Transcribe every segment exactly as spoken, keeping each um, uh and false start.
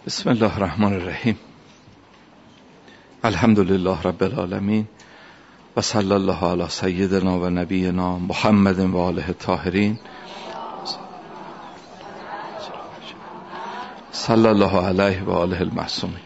بسم الله الرحمن الرحیم. الحمد لله رب العالمین و صلی الله علی سیدنا و نبینا محمد و آله الطاهرین صلی الله علیه و آله المعصومین.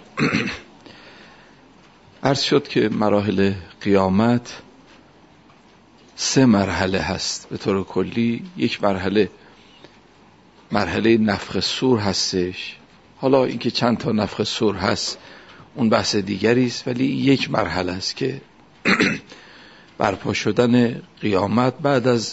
عرض شد که مراحل قیامت سه مرحله هست به طور کلی. یک مرحله مرحله نفخ صور هستش. حالا اینکه چند تا نفخ صور هست اون بحث دیگری است، ولی یک مرحله است که برپا شدن قیامت بعد از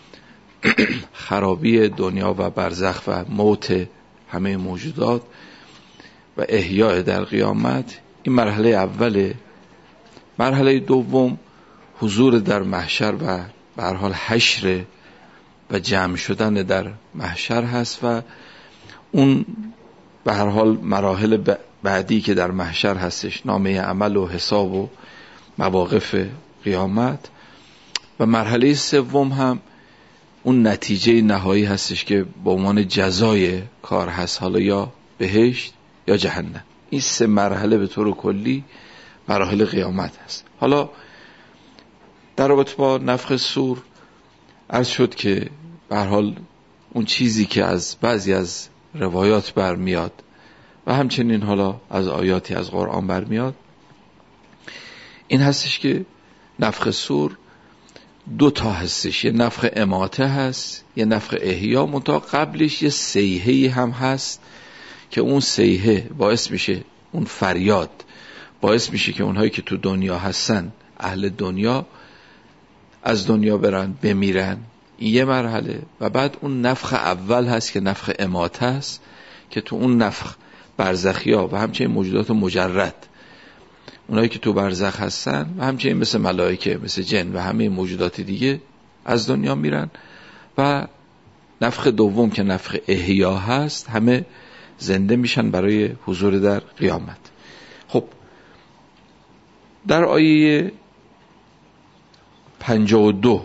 خرابی دنیا و برزخ و موت همه موجودات و احیاء در قیامت. این مرحله اوله. مرحله دوم حضور در محشر و به هر حال حشر و جمع شدن در محشر هست و اون به هر حال مراحل بعدی که در محشر هستش، نامه عمل و حساب و مواقف قیامت. و مرحله سوم هم اون نتیجه نهایی هستش که به عنوان جزای کار هست، حالا یا بهشت یا جهنم. این سه مرحله به طور کلی مراحل قیامت هست. حالا در رابطه با نفخ صور عرض شد که به هر حال اون چیزی که از بعضی از روایات برمیاد و همچنین حالا از آیاتی از قرآن برمیاد این هستش که نفخ صور دو تا هستش. یه نفخ اماته هست، یه نفخ احیا. منتها قبلش یه صیحه‌ای هم هست که اون صیحه باعث میشه، اون فریاد باعث میشه که اونهایی که تو دنیا هستن، اهل دنیا، از دنیا برن، بمیرن. این یه مرحله. و بعد اون نفخ اول هست که نفخ اماته هست که تو اون نفخ برزخیا و همچنین موجودات مجرد، اونایی که تو برزخ هستن و همچنین مثل ملائکه، مثل جن و همه موجودات دیگه از دنیا میرن. و نفخ دوم که نفخ احیا هست، همه زنده میشن برای حضور در قیامت. خب در آیه پنجاه و دو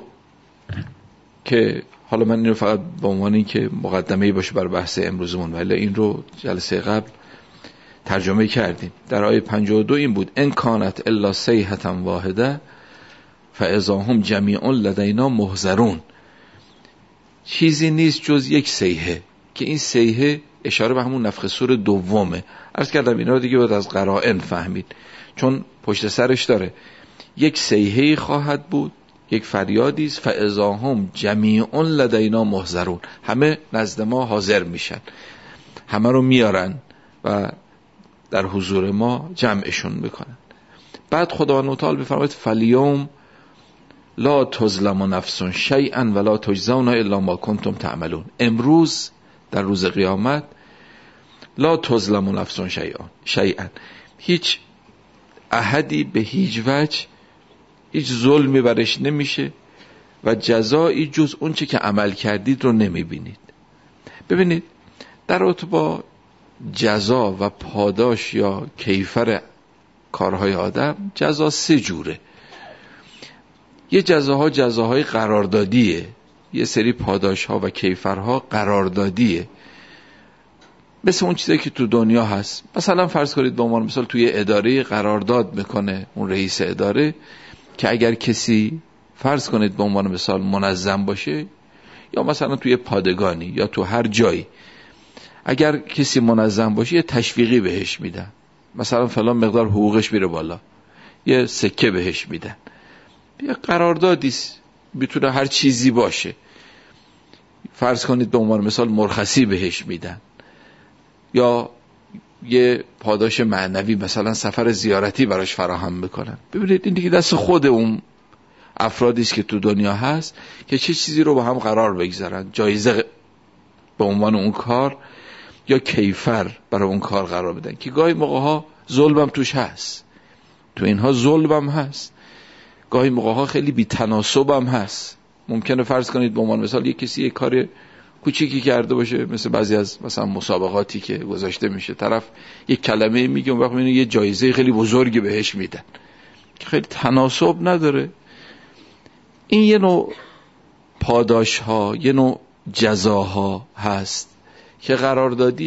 که حالا من این رو فقط به عنوان این که مقدمه‌ای باشه بر بحث امروزمون، ولی این رو جلسه قبل ترجمه کردیم. در آیه پنجاه و دو این بود: ان کانت الا صیحة واحده فاذا هم جمیع لدینا محضرون. چیزی نیست جز یک صیحه، که این صیحه اشاره به همون نفخ صور دومه. عرض کردم اینا رو دیگه باید از قرائن فهمید، چون پشت سرش داره یک صیحه‌ای خواهد بود، یک فریادی است. فاذا هم جمیع لدینا محضرون، همه نزد ما حاضر میشن، همه رو میارن و در حضور ما جمعشون میکنن. بعد خداوند متعال بفرماید فالیوم لا تظلم نفس شیئا ولا تجزون الا ما کنتم تعملون. امروز در روز قیامت لا تظلم نفس شیئا شیئا، هیچ احدی به هیچ وجه هیچ ظلمی برش نمیشه و جزایی جز اون چه که عمل کردید رو نمیبینید. ببینید در رابطه با جزا و پاداش یا کیفر کارهای آدم، جزا سه جوره. یه جزاها جزاهای قراردادیه، یه سری پاداشها و کیفرها قراردادیه، مثل اون چیزی که تو دنیا هست. مثلا فرض کنید به عنوان مثال توی اداره قرارداد میکنه اون رئیس اداره که اگر کسی فرض کنید به عنوان مثال منظم باشه، یا مثلا توی پادگانی یا تو هر جایی اگر کسی منظم باشه یه تشویقی بهش میدن، مثلا فلان مقدار حقوقش میره بالا، یه سکه بهش میدن. یه قراردادی میتونه هر چیزی باشه. فرض کنید به عنوان مثال مرخصی بهش میدن، یا یه پاداش معنوی، مثلا سفر زیارتی براش فراهم میکنن. ببینید این دیگه دست خود اون افرادی است که تو دنیا هست که چه چیزی رو با هم قرار بگذارن، جایزه به عنوان اون کار یا کیفر برای اون کار قرار بدن، که گاهی موقع ها ظلمم توش هست، تو اینها ظلمم هست، گاهی موقع ها خیلی بی تناسبم هست. ممکنه فرض کنید به عنوان مثال یک کسی یک کار کوچیکی کرده باشه، مثل بعضی از مثلا مسابقاتی که گذاشته میشه، طرف یک کلمه میگه اون وقت میبینه یه جایزه خیلی بزرگی بهش میدن که خیلی تناسب نداره. این یه نوع پاداش ها، یه نوع جزاها هست که قراردادیه.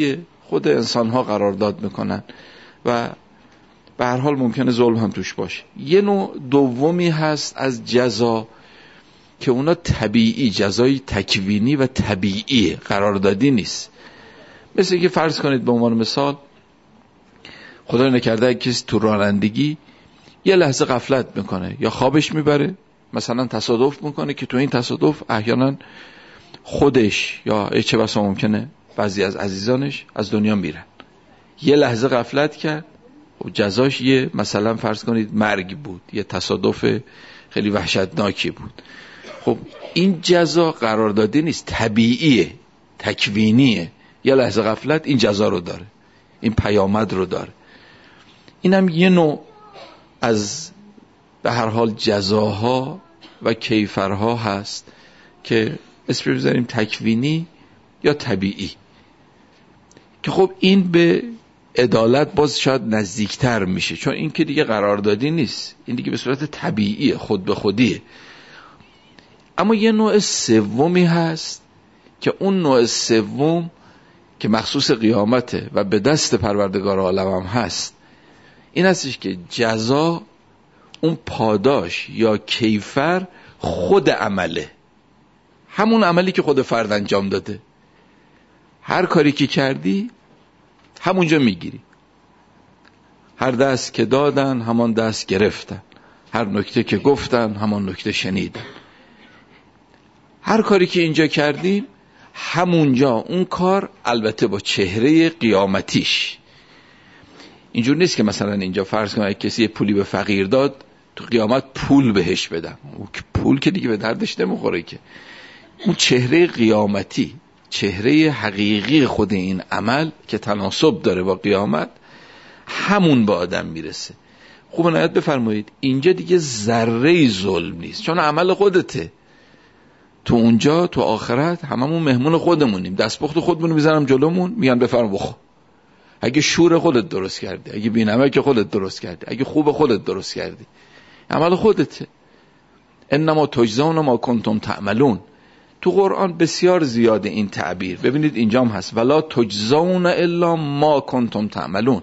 خود انسان ها قرارداد میکنن و به هر حال ممکنه ظلم هم توش باشه. یه نوع دومی هست از جزا که اونا طبیعی، جزای تکوینی و طبیعی، قراردادی نیست. مثل که فرض کنید به عنوان مثال خدا نکرده کسی تو رانندگی یه لحظه غفلت میکنه یا خوابش میبره، مثلا تصادف میکنه که تو این تصادف احیانا خودش یا چه بسا ممکنه بعضی از عزیزانش از دنیا میرن. یه لحظه غفلت کرد و جزاش یه مثلا فرض کنید مرگ بود، یه تصادف خیلی وحشتناکی بود. خب این جزا قراردادی نیست، طبیعیه، تکوینیه. یه لحظه غفلت این جزا رو داره، این پیامد رو داره. اینم یه نوع از به هر حال جزاها و کیفرها هست که اسم بذاریم تکوینی یا طبیعی، که خب این به عدالت باز شاید نزدیکتر میشه، چون این که دیگه قراردادی نیست، این دیگه به صورت طبیعیه، خود به خودیه. اما یه نوع سومی هست که اون نوع سوم که مخصوص قیامته و به دست پروردگار عالم هم هست، این هستش که جزا، اون پاداش یا کیفر خود عمله، همون عملی که خود فرد انجام داده. هر کاری که کردی همونجا میگیری. هر دست که دادن همان دست گرفتن، هر نکته که گفتن همان نکته شنیدن. هر کاری که اینجا کردیم همونجا اون کار، البته با چهره قیامتیش. اینجور نیست که مثلا اینجا فرض کنه کسی پولی به فقیر داد تو قیامت پول بهش بدن، پول که دیگه به دردش نمیخوره که. اون چهره قیامتی، چهره حقیقی خود این عمل که تناسب داره با قیامت، همون به آدم میرسه. خوب عنایت بفرمایید اینجا دیگه ذره ظلم نیست، چون عمل خودته. تو اونجا تو آخرت هممون مهمون خودمونیم، دستپخت خودمون میذارم جلومون، میگن بفرم بخور. اگه شور خودت درست کردی، اگه بی‌نمک خودت درست کردی، اگه خوب خودت درست کردی، عمل خودته. انما تجزون ما کنتم تعملون. تو قرآن بسیار زیاده این تعبیر. ببینید اینجا هم هست ولا تجزون الا ما کنتم تعملون.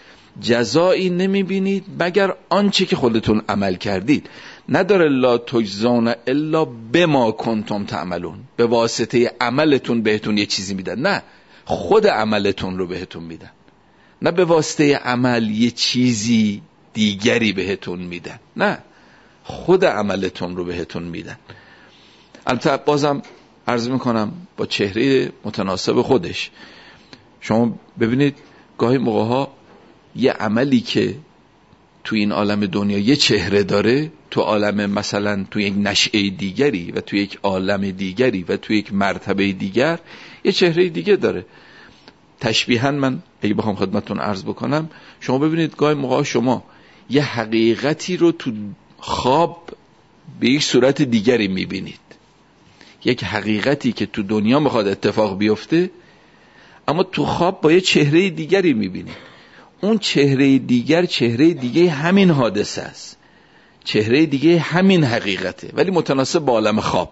جزایی نمیبینید مگر آنچه که خودتون عمل کردید. نداره لا تجزون الا بما کنتم تعملون، به واسطه عملتون بهتون یه چیزی میدن. نه، خود عملتون رو بهتون میدن. نه به واسطه عمل یه چیزی دیگری بهتون میدن، نه، خود عملتون رو بهتون میدن. البته بازم عرض میکنم با چهره متناسب خودش. شما ببینید گاهی موقع ها یه عملی که تو این عالم دنیا یه چهره داره، تو عالم مثلا تو یک نشئه دیگری و تو یک عالم دیگری و تو یک مرتبه دیگر یه چهره دیگه داره. تشبیهاً من اگه بخوام خدمتتون عرض بکنم، شما ببینید گاهی موقع شما یه حقیقتی رو تو خواب به یک صورت دیگری میبینید، یک حقیقتی که تو دنیا میخواد اتفاق بیفته اما تو خواب با یه چهره دیگری میبینید. اون چهره دیگر چهره دیگه همین حادثه است، چهره دیگه همین حقیقته، ولی متناسب با عالم خواب.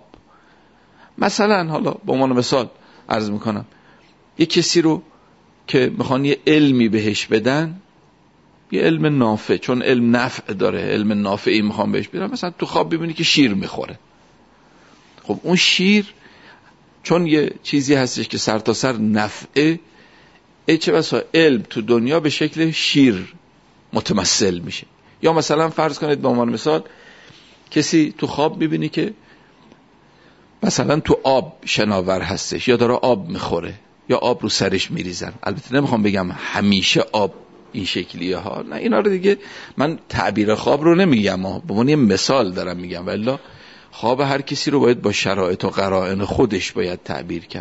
مثلا حالا به عنوان مثال عرض میکنم، یه کسی رو که میخوان یه علمی بهش بدن، یه علم نافع، چون علم نفع داره، علم نافعی میخوان بهش بدن، مثلا تو خواب ببینی که شیر میخوره. خب اون شیر چون یه چیزی هستش که سر تا سر نفعه، ای چه بسا علم تو دنیا به شکل شیر متمثل میشه. یا مثلا فرض کنید به عنوان مثال کسی تو خواب میبینی که مثلا تو آب شناور هستش یا داره آب میخوره یا آب رو سرش میریزن. البته نمیخوام بگم همیشه آب این شکلیه ها، نه، اینا رو دیگه من تعبیر خواب رو نمیگم، به عنوان یه مثال دارم میگم، ولی خواب هر کسی رو باید با شرایط و قرائن خودش باید تعبیر کرد.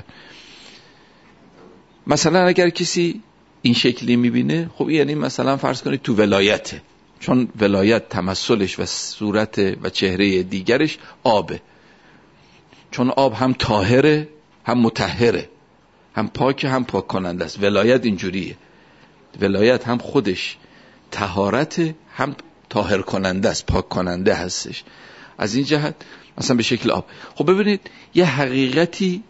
مثلا اگر کسی این شکلی میبینه، خب یعنی مثلا فرض کنید تو ولایته، چون ولایت تمثلش و صورت و چهره دیگرش آبه، چون آب هم طاهره هم مطهره، هم پاک هم پاک کننده است. ولایت اینجوریه، ولایت هم خودش طهارت هم طاهر کننده است، پاک کننده هستش. از این جهت مثلا به شکل آب. خب ببینید یه حقیقتی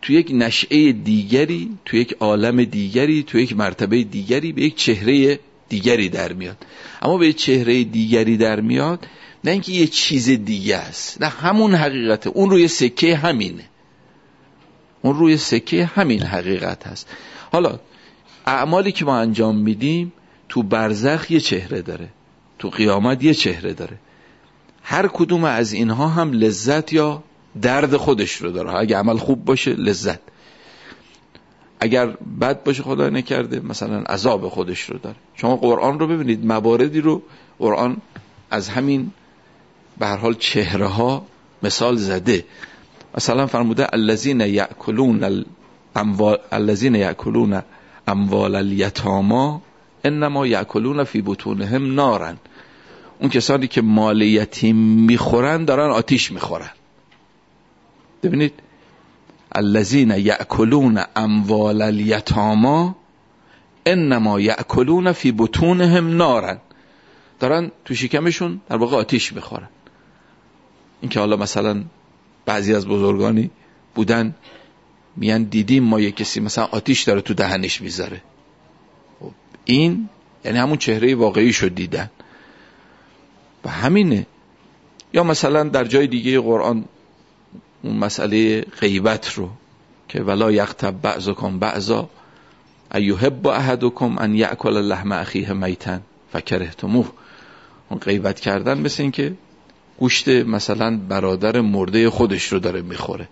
تو یک نشأه دیگری، تو یک عالم دیگری، تو یک مرتبه دیگری به یک چهره دیگری در میاد. اما به یک چهره دیگری در میاد نه اینکه یه چیز دیگه است، نه همون حقیقته، اون روی سکه همینه، اون روی سکه همین حقیقت هست. حالا اعمالی که ما انجام میدیم تو برزخ یه چهره داره، تو قیامت یه چهره داره. هر کدوم از اینها هم لذت یا درد خودش رو داره. اگه عمل خوب باشه لذت، اگر بد باشه خدا نکرده مثلا عذاب خودش رو داره. شما قرآن رو ببینید، مواردی رو قرآن از همین به هر حال چهره ها مثال زده. مثلا فرموده الذین یأکلون الاموال الذین یأکلون اموال الیتاما انما یأکلون فی بطونهم نارا. اون کسانی که مال یتیم میخورن دارن آتیش میخورن. ببینید الذین یأکلون اموال الیتاما انما یأکلون فی بطونهم نارا، دارن تو شکمشون در واقع آتیش میخورن. این که حالا مثلا بعضی از بزرگانی بودن میان دیدیم ما یک کسی مثلا آتیش داره تو دهنش میذاره، این یعنی همون چهره واقعی شد دیدن و همینه. یا مثلا در جای دیگه قرآن اون مسئله غیبت رو که ولا یغتب بعضکم بعضا ایحب احدکم ان یأکل لحم اخیه میتا فکرهتموه. اون غیبت کردن مثل این که گوشت مثلا برادر مرده خودش رو داره میخوره.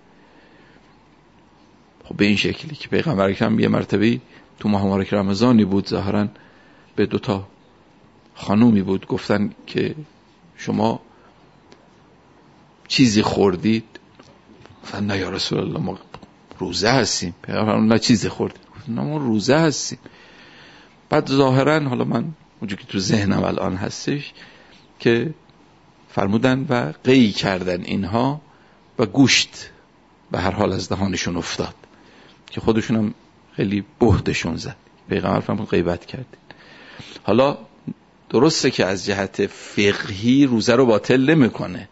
خب به این شکلی که پیغمبر اکرم یه مرتبه تو ماه مبارک رمضانی بود، ظاهرا به دوتا خانومی بود، گفتن که شما چیزی خوردید؟ گفتن نه یا رسول الله ما روزه هستیم. پیغمبر نه چیزی خوردید؟ گفتن نه ما روزه هستیم. بعد ظاهرا حالا من اونجا که تو ذهنم الان هستش که فرمودن و قی کردن اینها و گوشت به هر حال از دهانشون افتاد که خودشون هم خیلی بهدشون زد. پیغمبر فرمود غیبت کردید. حالا درسته که از جهت فقهی روزه رو باطل نمیکنه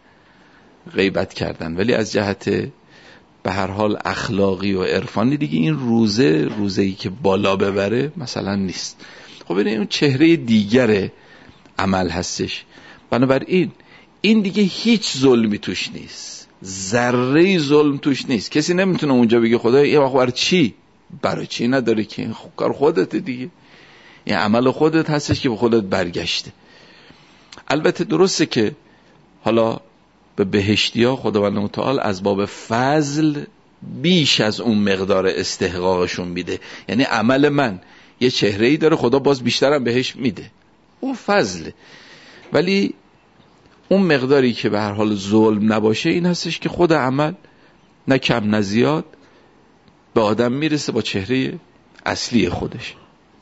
غیبت کردن، ولی از جهت به هر حال اخلاقی و عرفانی دیگه این روزه روزه‌ای که بالا ببره مثلا نیست. خب ببینید اون چهره دیگر عمل هستش. بنابراین این دیگه هیچ ظلمی توش نیست، ذره ظلم توش نیست. کسی نمیتونه اونجا بگه خدا این وقت برای چی؟ برای چی نداره که این کار خودت دیگه، این عمل خودت هستش که به خودت برگشته. البته درسته که حالا به بهشتی ها خداوند متعال از باب فضل بیش از اون مقدار استحقاقشون میده. یعنی عمل من یه چهره‌ای داره، خدا باز بیشترم بهش میده، اون فضله. ولی اون مقداری که به هر حال ظلم نباشه این هستش که خود عمل نه کم نه زیاد به آدم میرسه با چهره اصلی خودش.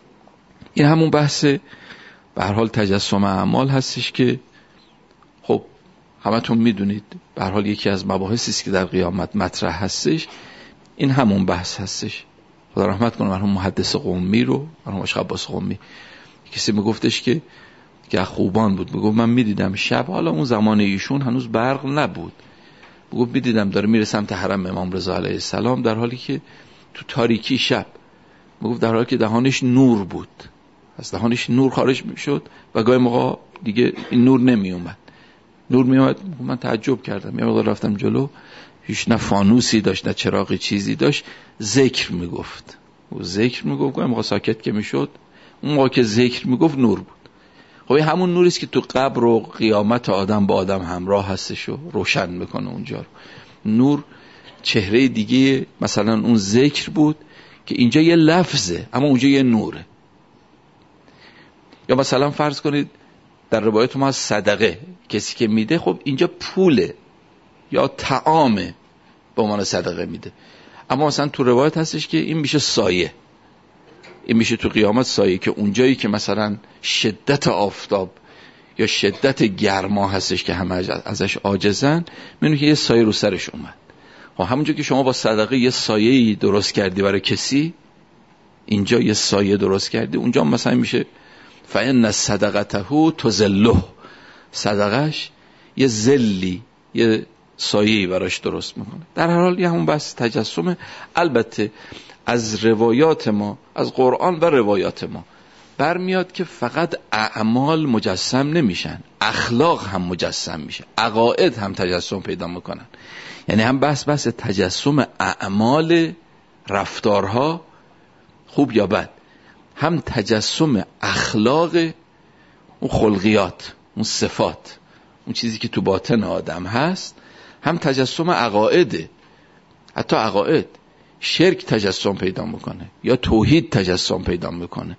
این همون بحث به هر حال تجسم اعمال هستش که خب همتون میدونید به هر حال یکی از مباحثی است که در قیامت مطرح هستش. این همون بحث هستش. خدا رحمت کنه مرحوم محدث قمی رو، مرحوم عاشق عباس قمی، کسی میگفتش که که خوبان بود، میگفت من میدیدم شب، حالا اون زمان ایشون هنوز برق نبود، میگفت میدیدم داره میره سمت حرم امام رضا علیه السلام در حالی که تو تاریکی شب، میگفت در حالی که دهانش نور بود، از دهانش نور خارج میشد و گاهی موقع دیگه این نور نمی اومد. نور می اومد من تعجب کردم، یه موقع رفتم جلو هیچ نه فانوسی داشت نه چراغی چیزی داشت، ذکر میگفت و ذکر میگفت گاهی موقع ساکت که میشد، اون موقع که ذکر میگفت نور بود. خب همون نوری است که تو قبر و قیامت آدم با آدم همراه هستش و روشن میکنه اونجا رو. نور چهره دیگه مثلا اون ذکر بود که اینجا یه لفظه اما اونجا یه نوره. یا مثلا فرض کنید در روایت ما صدقه کسی که میده، خب اینجا پوله یا طعامه به عنوان صدقه میده، اما مثلا تو روایت هستش که این میشه سایه، این میشه تو قیامت سایه، که اونجایی که مثلا شدت آفتاب یا شدت گرما هستش که همه ازش عاجزن، میبینی که یه سایه رو سرش اومد. و همونجا که شما با صدقه یه سایه‌ای درست کردی برای کسی، اینجا یه سایه درست کردی، اونجا مثلا میشه فإن صدقته تذله، صدقش یه ذلی، یه سایه‌ای براش درست میکنه. در هر حال یه همون بحث تجسم. البته از روایات ما، از قرآن و روایات ما برمیاد که فقط اعمال مجسم نمیشن، اخلاق هم مجسم میشه، عقاید هم تجسم پیدا میکنن. یعنی هم بحث بحث تجسم اعمال، رفتارها خوب یا بد، هم تجسم اخلاق، اون خلقیات، اون صفات، اون چیزی که تو باطن آدم هست، هم تجسم عقاید. حتی عقاید، شرک تجسم پیدا میکنه یا توحید تجسم پیدا میکنه،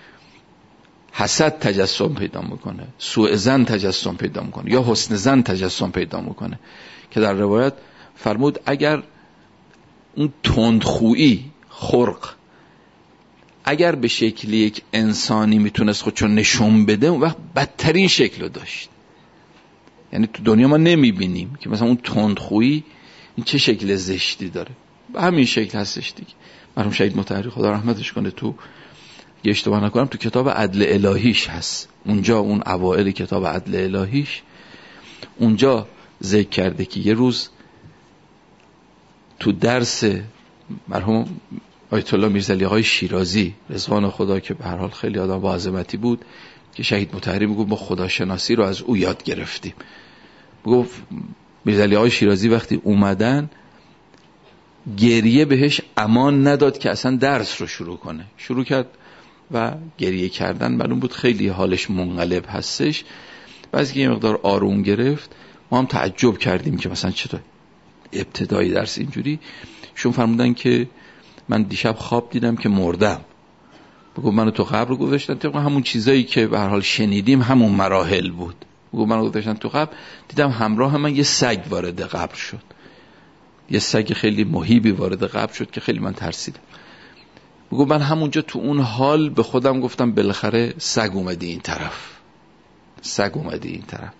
حسد تجسم پیدا میکنه، سوء ظن تجسم پیدا میکنه یا حسن ظن تجسم پیدا میکنه. که در روایت فرمود اگر اون تندخویی، خرق، اگر به شکلی یک انسانی میتونست خودشو نشون بده، اون وقت بدترین شکل داشت. یعنی تو دنیا ما نمیبینیم که مثلا اون تندخویی این چه شکل زشتی داره، به همین شکل هستش دیگه. مرحوم شهید مطهری خدا رحمتش کنه، تو یه اشتباه نکنم تو کتاب عدل الهیش هست، اونجا اون اوائل کتاب عدل الهیش اونجا ذکر کرده که یه روز تو درس مرحوم آیت الله میرزا علی شیرازی رضوان خدا که به هر حال خیلی آدم با عظمتی بود، که شهید مطهری میگفت ما خداشناسی رو از او یاد گرفتیم. میگفت میرزا علی شیرازی وقتی اومدن گریه بهش امان نداد که اصلا درس رو شروع کنه. شروع کرد و گریه کردن، معلوم بود خیلی حالش منقلب هستش. بعضی که یه مقدار آروم گرفت، ما هم تعجب کردیم که مثلا چطور ابتدای درس اینجوری. شون فرمودن که من دیشب خواب دیدم که مردم. بگو منو تو قبر گذاشتن، طبق همون چیزایی که به هر حال شنیدیم همون مراحل بود. بگو منو گذاشتن تو قبر، دیدم همراه من یه سگ وارد قبر شد، یه سگ خیلی مهیبی وارد قبر شد که خیلی من ترسیدم. بگو من همونجا تو اون حال به خودم گفتم بالاخره سگ اومدی این طرف، سگ اومدی این طرف.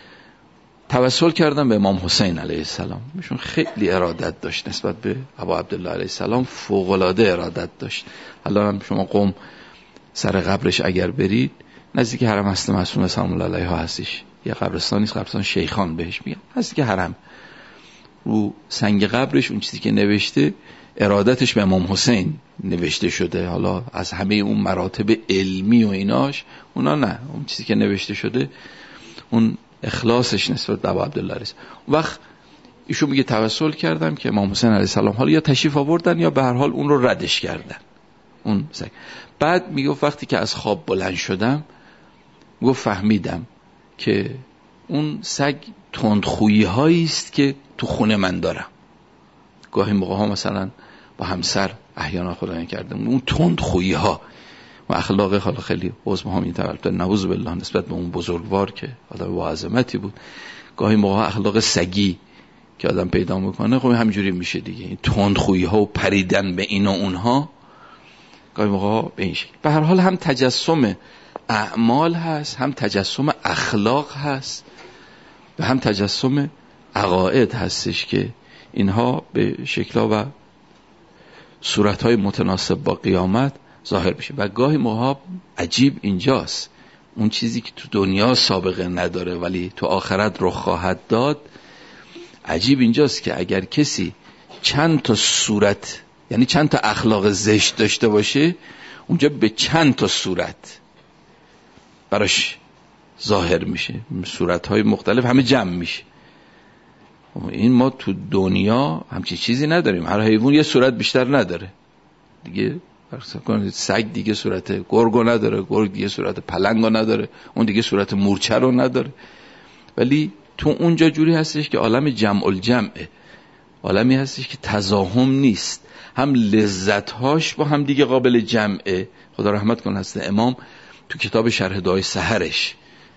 توسل کردم به امام حسین علیه السلام، ایشون خیلی ارادت داشت نسبت به ابا عبدالله علیه السلام، فوق العاده ارادت داشت. الان شما قم سر قبرش اگر برید، نزدیک حرم اصل معصومه سلام الله علیها هستش، یه قبرستانی است، قبرستان شیخان بهش میگن، نزدیک حرم. رو سنگ قبرش اون چیزی که نوشته ارادتش به امام حسین نوشته شده. حالا از همه اون مراتب علمی و ایناش اونا نه، اون چیزی که نوشته شده اون اخلاصش نسبت به ابو عبدالله علیه السلام. وقت ایشون میگه توسل کردم که امام حسین علیه السلام حالا یا تشریف آوردن یا به هر حال اون رو ردش کردن اون سگ. بعد میگه وقتی که از خواب بلند شدم، میگه فهمیدم که اون سگ تندخویی هایی است که تو خونه من دارم. گاهی موقع ها مثلا با همسر احیانا خدایی کردم، اون تندخویی ها و اخلاق حالا خیلی عظمه ها میتولد نعوذ بالله نسبت به اون بزرگوار که آدم با عظمتی بود، گاهی موقع اخلاق سگی که آدم پیدا میکنه، خب همینجوری میشه دیگه. این تندخویی ها و پریدن به این و اونها گاهی موقع به این شکل. به هر حال هم تجسم اعمال هست، هم تجسم اخلاق هست و هم تجسم عقاید هستش که اینها به شکل‌ها و صورت‌های متناسب با قیامت ظاهر بشه. و گاهی موقع عجیب اینجاست، اون چیزی که تو دنیا سابقه نداره ولی تو آخرت رخ خواهد داد، عجیب اینجاست که اگر کسی چند تا صورت، یعنی چند تا اخلاق زشت داشته باشه، اونجا به چند تا صورت براش ظاهر میشه، صورت‌های مختلف همه جمع میشه. این ما تو دنیا همچین چیزی نداریم. هر حیوان یه صورت بیشتر نداره دیگه. سگ دیگه صورت گرگو نداره، گرگ دیگه صورت پلنگو نداره، اون دیگه صورت مورچه رو نداره. ولی تو اونجا جوری هستش که عالم جمع الجمعه، عالمی هستش که تزاهم نیست، هم لذتهاش با هم دیگه قابل جمعه. خدا رحمت کنه هست امام تو کتاب شرح دعای سحرش،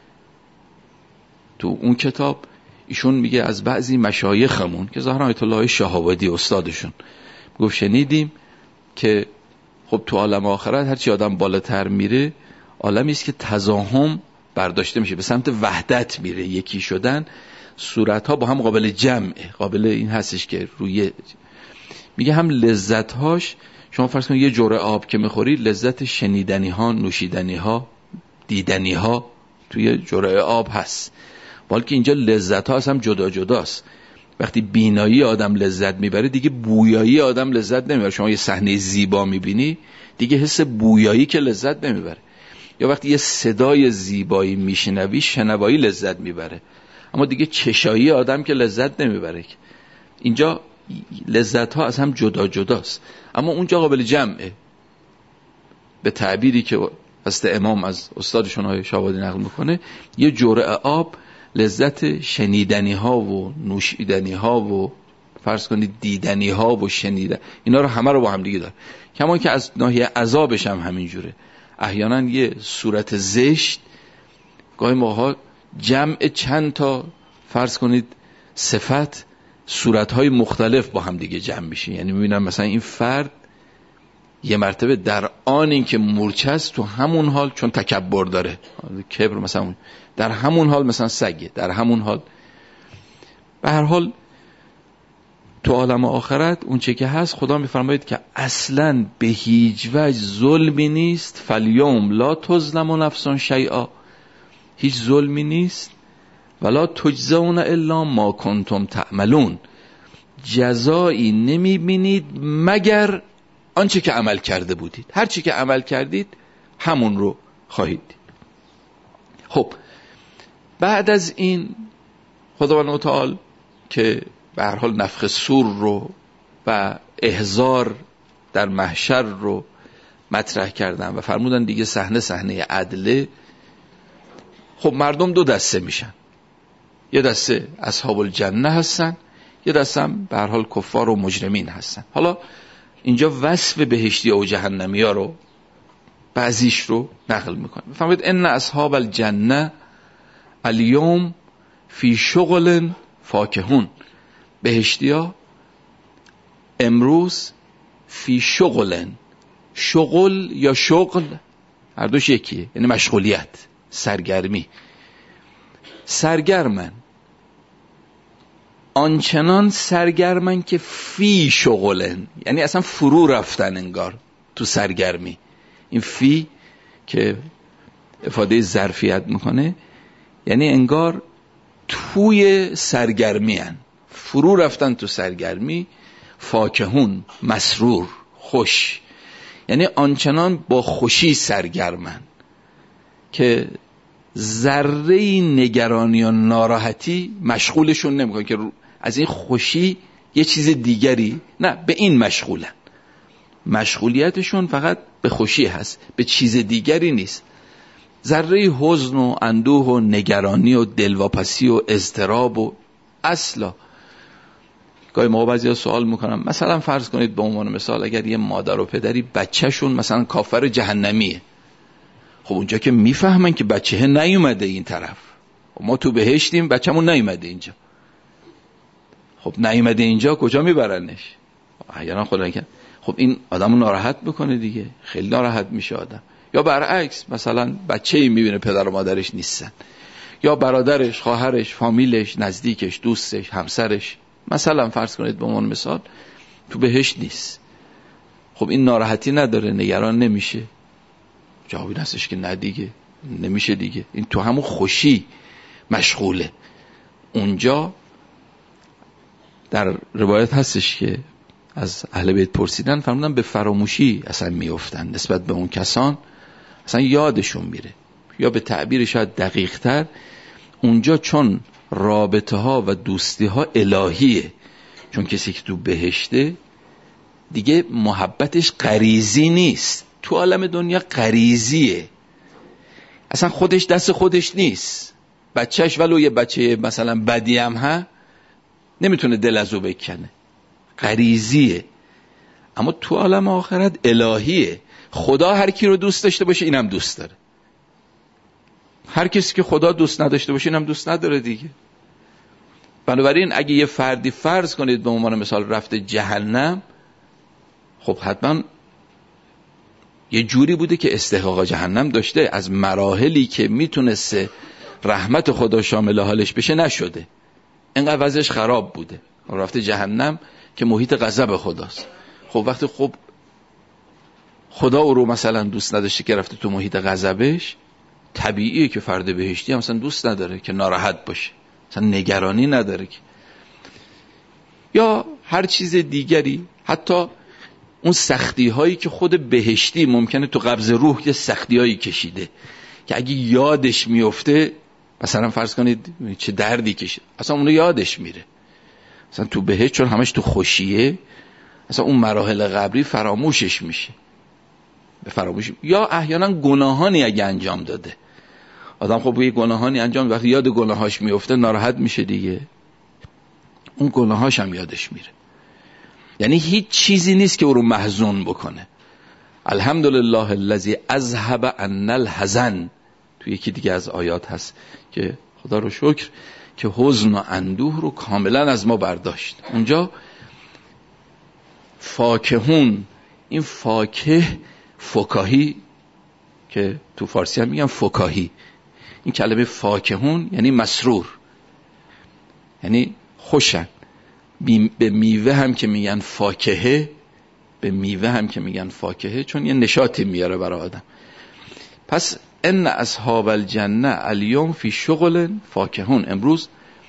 تو اون کتاب ایشون میگه از بعضی مشایخمون که ظاهرا آیت الله شهابادی استادشون گفت شنیدیم که خب تو عالم آخرت هرچی آدم بالاتر میره، عالمی است که تزاهم برداشته میشه، به سمت وحدت میره، یکی شدن، صورتها با هم قابل جمعه، قابل این هستش که روی، میگه هم لذتهاش، شما فرض کنید یه جرعه آب که میخوری، لذت شنیدنی ها، نوشیدنی ها، دیدنی ها توی جرعه آب هست، ولی که اینجا لذت ها هم جدا جداست. وقتی بینایی آدم لذت میبره دیگه بویایی آدم لذت نمیبره. شما یه صحنه زیبا میبینی دیگه حس بویایی که لذت نمیبره، یا وقتی یه صدای زیبایی میشنوی شنوایی لذت میبره، اما دیگه چشایی آدم که لذت نمیبره. اینجا لذت ها از هم جدا جداست، اما اونجا قابل جمعه. به تعبیری که حضرت امام از استادشون های شاهوادی نقل میکنه، یه جرعه آب لذت شنیدنی ها و نوشیدنی ها و فرض کنید دیدنی ها و شنیدن، اینا رو همه رو با هم دیگه داره. کما که از ناحیه عذابش هم همین جوره. احیانا یه صورت زشت گاهی موقع جمع چند تا فرض کنید صفت صورت‌های مختلف با هم دیگه جمع میشه. یعنی میبینم مثلا این فرد یه مرتبه در آن این که مورچه است تو همون حال چون تکبر داره، کبر مثلا، در همون حال مثلا سگه، در همون حال. به هر حال تو عالم آخرت اون چه که هست خدا میفرماید که اصلاً به هیچ وجه ظلمی نیست. فالیوم لا تظلم نفس شیئا، هیچ ظلمی نیست. ولا تجزون الا ما کنتم تعملون، جزایی نمیبینید مگر آنچه که عمل کرده بودید. هر چی که عمل کردید همون رو خواهید دید. خب بعد از این خداوند متعال که به هر حال نفخ صور رو و احضار در محشر رو مطرح کردن و فرمودن دیگه صحنه صحنه عدله. خب مردم دو دسته میشن، یه دسته اصحاب الجنه هستن، یه دسته هم به هر حال کفار و مجرمین هستن. حالا اینجا وصف بهشتی و جهنمی ها رو بعضیش رو نقل میکنه. فرمود ان اصحاب الجنه الیوم فی شغل فاکهون، بهشتی ها امروز فی شغل، شغل یا شغل هر دوش یکیه، یعنی مشغولیت، سرگرمی، سرگرمن، آنچنان سرگرمن که فی شغلن، یعنی اصلا فرو رفتن انگار تو سرگرمی. این فی که افاده ظرفیت میکنه یعنی انگار توی سرگرمی هن. فرو رفتن تو سرگرمی. فاکهون مسرور، خوش، یعنی آنچنان با خوشی سرگرمن که ذره نگرانی و ناراحتی مشغولشون نمیکنه، که از این خوشی یه چیز دیگری، نه، به این مشغولن. مشغولیتشون فقط به خوشی هست، به چیز دیگری نیست. ذره حزن و اندوه و نگرانی و دلواپسی و اضطراب و اصلا. گاهی موقع بعضیا سوال میکنم، مثلا فرض کنید به عنوان مثال اگر یه مادر و پدری بچهشون مثلا کافر جهنمیه، خب اونجا که میفهمن که بچه نیومده این طرف، ما تو بهشتیم بچه‌مون نیومده اینجا، خب نیومده اینجا کجا میبرنش؟ احیانا خدا نکنه خب این آدمو ناراحت بکنه دیگه، خیلی ناراحت میشه آدم. یا برعکس مثلا بچه‌ای میبینه پدر و مادرش نیستن، یا برادرش، خواهرش، فامیلش، نزدیکش، دوستش، همسرش مثلا فرض کنید به عنوان مثال تو بهشت نیست، خب این ناراحتی نداره، نگران نمیشه؟ جوابی هستش که نه دیگه، نمیشه دیگه. این تو همون خوشی مشغوله. اونجا در روایت هستش که از اهل بیت پرسیدن، فرمودن به فراموشی اصلا میافتن نسبت به اون کسان، اصلا یادشون میره. یا به تعبیر شاید دقیق تر، اونجا چون رابطه ها و دوستی ها الهیه، چون کسی که تو بهشته دیگه محبتش غریزی نیست، تو عالم دنیا غریزیه، اصلا خودش دست خودش نیست. بچهش ولو یه بچه مثلا بدی هم ها نمیتونه دل از او بکنه، غریزیه. اما تو عالم آخرت الهیه، خدا هر کی رو دوست داشته باشه اینم دوست داره، هر کسی که خدا دوست نداشته باشه اینم دوست نداره دیگه. بنابراین اگه یه فردی فرض کنید به عنوان مثال رفته جهنم، خب حتما یه جوری بوده که استحقاق جهنم داشته، از مراحلی که میتونسته رحمت خدا شامل حالش بشه نشده، اینقدر وضعش خراب بوده، رفته جهنم که محیط غضب خداست. خب وقتی خب خدا او رو مثلا دوست نداشته که رفته تو محیط غضبش، طبیعیه که فرد بهشتی هم مثلا دوست نداره که ناراحت باشه، مثلا نگرانی نداره که. یا هر چیز دیگری، حتی اون سختی هایی که خود بهشتی ممکنه تو قبض روح یه سختی هایی کشیده که اگه یادش میفته، مثلا فرض کنید چه دردی کشید، اصلا اونو یادش میره. مثلا تو بهشت چون همش تو خوشیه، اصلا اون مراحل قبری فراموشش میشه. به فراموش. یا احیانا گناهانی اگه انجام داده، آدم خب یه گناهانی انجام، وقتی یاد گناهاش میفته ناراحت میشه دیگه، اون گناهاش هم یادش میره. یعنی هیچ چیزی نیست که او رو محزون بکنه. الحمدلله الذی اذهب عنا الحزن، تو یکی دیگه از آیات هست که خدا رو شکر که حزن و اندوه رو کاملا از ما برداشت. اونجا فاکهون، این فاکه فکاهی که تو فارسی هم میگن فکاهی، این کلمه فاکهون یعنی مسرور، یعنی خوشن. به میوه هم که میگن فاکهه، به میوه هم که میگن فاکهه، چون یه نشاطی میاره برای آدم. پس ان اصحاب الجنه الیوم فی شغل فاکهون، امروز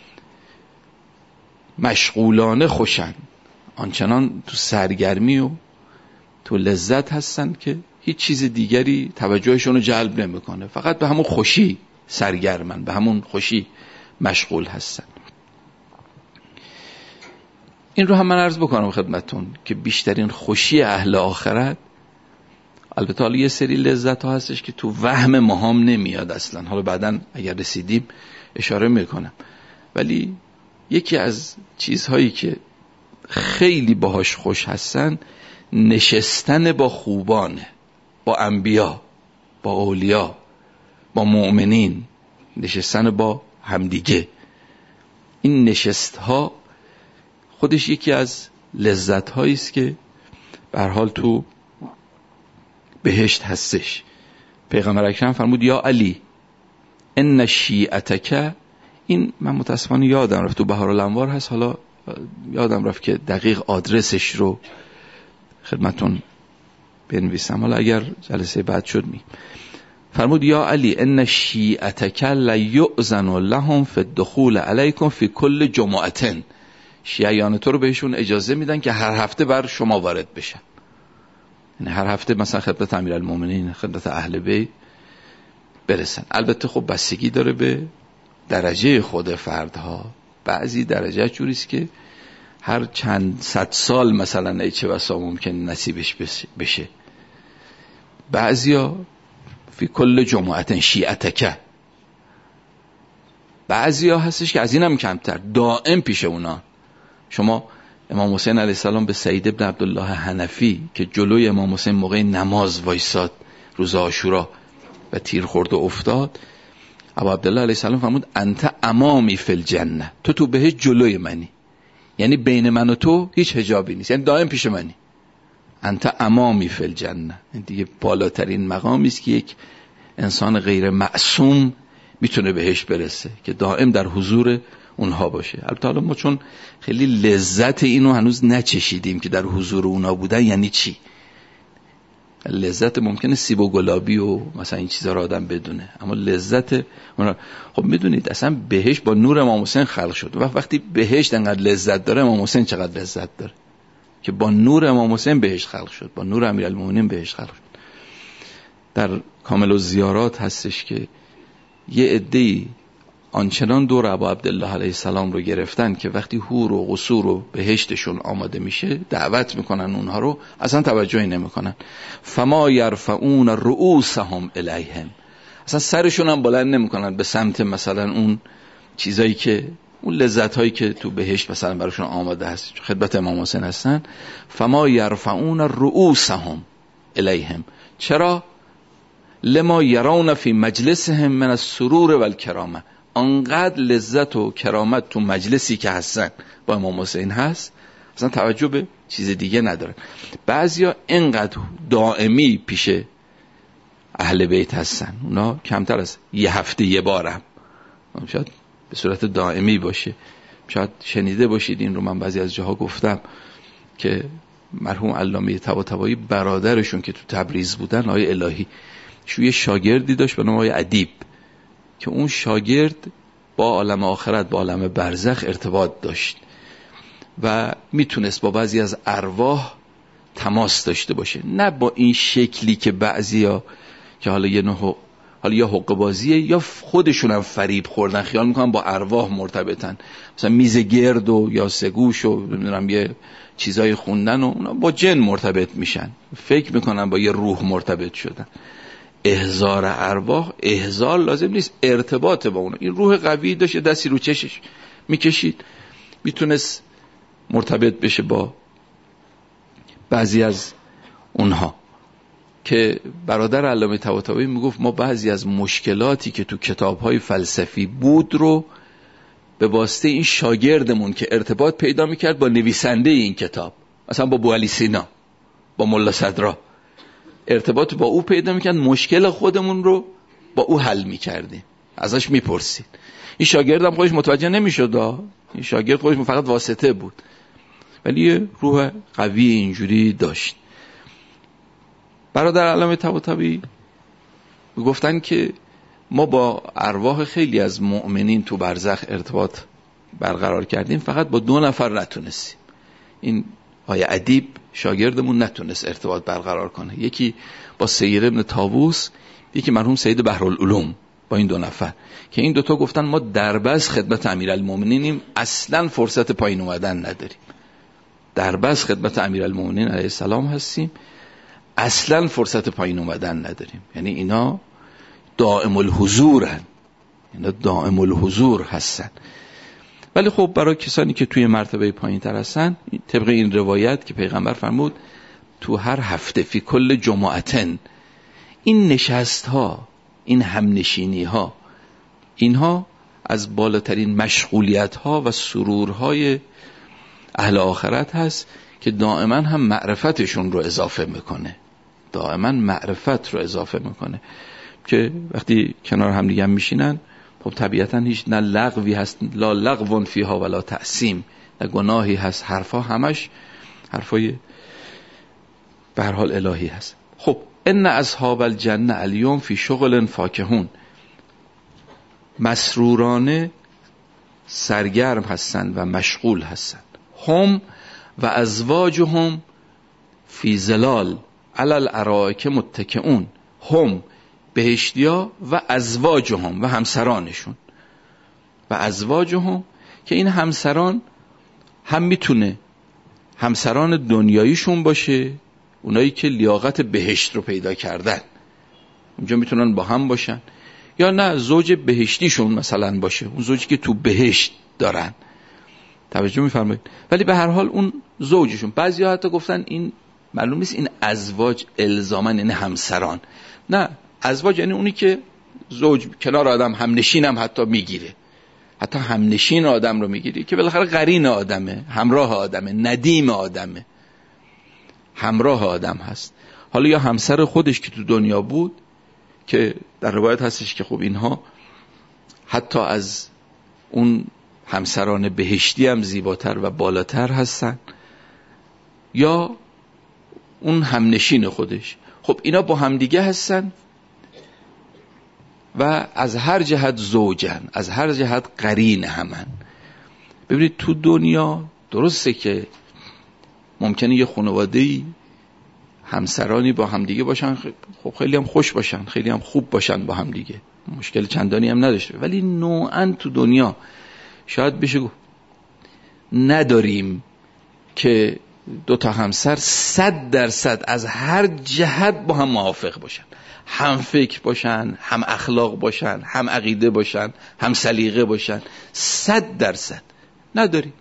مشغولانه خوشن، آنچنان تو سرگرمی و تو لذت هستن که هیچ چیز دیگری توجهشون رو جلب نمیکنه، فقط به همون خوشی سرگرمن، به همون خوشی مشغول هستن. این رو هم من عرض بکنم خدمتون که بیشترین خوشی اهل آخرت، البته حالا یه سری لذت ها هستش که تو وهم ما هم نمیاد اصلا، حالا بعداً اگر رسیدیم اشاره میکنم، ولی یکی از چیزهایی که خیلی باهاش خوش هستن نشستن با خوبانه، با انبیا، با اولیا، با مؤمنین، نشستن با همدیگه. این نشست ها خودش یکی از لذت هایی است که به هر حال تو بهشت هستش. پیغمبر اکرم فرمود یا علی ان شیعتک، این من متاسفانه یادم رفت، تو بهارالانوار هست، حالا یادم رفت که دقیق آدرسش رو خدمتون بنویسم، حالا اگر جلسه بعد شد می فرمود یا علی ان شیعتک لیؤذن لهم فی الدخول علیکم فی کل جمعه، شیعیان تو رو بهشون اجازه میدن که هر هفته بر شما وارد بشن، یعنی هر هفته مثلا خدمت امیرالمومنین، خدمت اهل بیت برسن. البته خب بستگی داره به درجه خود فردها، بعضی درجه جوریست که هر چند صد سال مثلا ای چه بسا ممکن نصیبش بشه، بعضیا فی کل جمعه شیعتک، بعضیا هستش که از اینم کمتر، دائم پیش اونا. شما امام حسین علیه السلام به سعید ابن عبدالله حنفی که جلوی امام حسین موقع نماز وایساد روز عاشورا و تیر خورد و افتاد، ابا عبدالله علیه السلام فرمود انت امامی فی الجنه، تو تو بهش جلوی منی، یعنی بین من و تو هیچ حجابی نیست، یعنی دائم پیش منی. انت امامی فی الجنه، این دیگه بالاترین مقامی است که یک انسان غیر معصوم میتونه بهش برسه، که دائم در حضور اونها باشه. البته حالا ما چون خیلی لذت اینو هنوز نچشیدیم که در حضور اونها بودن یعنی چی، لذت ممکنه سیب و گلابی و مثلا این چیزا رو آدم بدونه، اما لذت اونها، خب میدونید اصلا بهشت با نور امام حسین خلق شد، و وقتی بهشت انقدر لذت داره، امام حسین چقدر لذت داره که با نور امام حسین بهشت خلق شد، با نور امیرالمومنین بهشت خلق شد. در کامل الزیارات هستش که یه عده‌ای آنچنان دور ابا عبدالله علیه السلام رو گرفتن که وقتی حور و قصور و بهشتشون آماده میشه دعوت میکنن اونها رو، اصلا توجهی نمیکنن. فما یرفعون رؤوسهم الیهم، اصلا سرشون هم بلند نمیکنن به سمت مثلا اون چیزایی که اون لذت هایی که تو بهشت مثلا براشون آماده هست، خدمت امام حسین هستن. فما یرفعون رؤوسهم الیهم، چرا؟ لما یرون فی مجلسهم من السرور والکرامه، انقدر لذت و کرامت تو مجلسی که هستن با امام حسین هست، اصلا توجه به چیز دیگه ندارن. بعضیا انقدر دائمی پیش اهل بیت هستن، اونا کمتر از یه هفته یه بارم، شاید به صورت دائمی باشه. شاید شنیده باشید این رو، من بعضی از جاها گفتم که مرحوم علامه طباطبایی برادرشون که تو تبریز بودن، آقای الهی، شو یه شاگردی داشت به نام آقای ادیب، که اون شاگرد با عالم آخرت، با عالم برزخ ارتباط داشت و میتونست با بعضی از ارواح تماس داشته باشه، نه با این شکلی که بعضیا که حالا یه نوع حالا یا حقه بازیه یا خودشون هم فریب خوردن خیال میکنن با ارواح مرتبطن، مثلا میز گرد و یا سگوش و نمیدونم یه چیزای خوندن و اونا با جن مرتبط میشن، فکر میکنن با یه روح مرتبط شدن. احضار ارواح احضار لازم نیست، ارتباط با اونا. این روح قوی داشت دستی رو چشش میکشید، میتونست مرتبط بشه با بعضی از اونها. که برادر علامه طباطبایی میگفت ما بعضی از مشکلاتی که تو کتاب‌های فلسفی بود رو به واسطه این شاگردمون که ارتباط پیدا میکرد با نویسنده این کتاب، مثلا با بوعلی سینا، با ملا صدرا، ارتباط با او پیدا میکرد، مشکل خودمون رو با او حل میکردیم، ازش میپرسید. این شاگردم خودش متوجه نمیشد، این شاگرد خودش فقط واسطه بود، ولی یه روح قوی اینجوری داشت. برادر علامه طباطبایی گفتن که ما با ارواح خیلی از مؤمنین تو برزخ ارتباط برقرار کردیم، فقط با دو نفر نتونستیم. این آیه ادیب شاگردمون نتونست ارتباط برقرار کنه، یکی با سیر ابن طاووس، یکی مرحوم سید بحرالعلوم. با این دو نفر که این دوتا گفتن ما دربست خدمت امیرالمومنینیم، اصلا فرصت پایین اومدن نداریم. دربست خدمت امیرالمومنین علیه السلام هستیم، اصلا فرصت پایین اومدن نداریم. یعنی اینا دائم الحضورن، اینا دائم الحضور هستن. ولی خب برای کسانی که توی مرتبه پایین تر هستن، طبق این روایت که پیغمبر فرمود تو هر هفته فی کل جمعتن، این نشست ها، این همنشینی ها، اینها از بالاترین مشغولیت ها و سرورهای اهل آخرت هست که دائما هم معرفتشون رو اضافه میکنه، دائما معرفت رو اضافه میکنه. که وقتی کنار هم دیگه میشینن، خب طبیعتا هیچ نه لغوی هست، لا لغو فیها ولا تعصیم، نه گناهی هست، حرفا همش حرفای به هر حال الهی هست. خب ان اصحاب الجنه الیوم فی شغل فاکهون، مسرورانه سرگرم هستند و مشغول هستند. هم و ازواجهم فی ظلال علی الارائک متکئون، هم بهشتیا و ازواجهم و همسرانشون، و ازواجهم که این همسران هم میتونه همسران دنیاییشون باشه، اونایی که لیاقت بهشت رو پیدا کردن، اونجا میتونن با هم باشن، یا نه زوج بهشتیشون مثلا باشه، اون زوجی که تو بهشت دارن. توجه میفرمایید؟ ولی به هر حال اون زوجشون. بعضیا حتی گفتن این معلوم نیست این ازواج الزامن یعنی همسران، نه، ازواج یعنی اونی که زوج کنار آدم همنشین هم حتی میگیره، حتی همنشین آدم رو میگیری که بالاخره قرین آدمه، همراه آدمه، ندیم آدمه، همراه آدم هست. حالا یا همسر خودش که تو دنیا بود که در روایت هستش که خب اینها حتی از اون همسران بهشتی هم زیباتر و بالاتر هستن، یا اون همنشین خودش. خب اینا با همدیگه هستن و از هر جهت زوجن، از هر جهت قرین همن. ببینید تو دنیا درسته که ممکنه یه خانواده‌ای همسرانی با همدیگه باشن، خب خیلی هم خوش باشن، خیلی هم خوب باشن با همدیگه، مشکل چندانی هم نداشته، ولی نوعاً تو دنیا شاید بشه گفت نداریم که دو تا همسر صد درصد از هر جهت با هم موافق باشن، هم فکر باشن، هم اخلاق باشن، هم عقیده باشن، هم سلیقه باشن، صد درصد نداریم.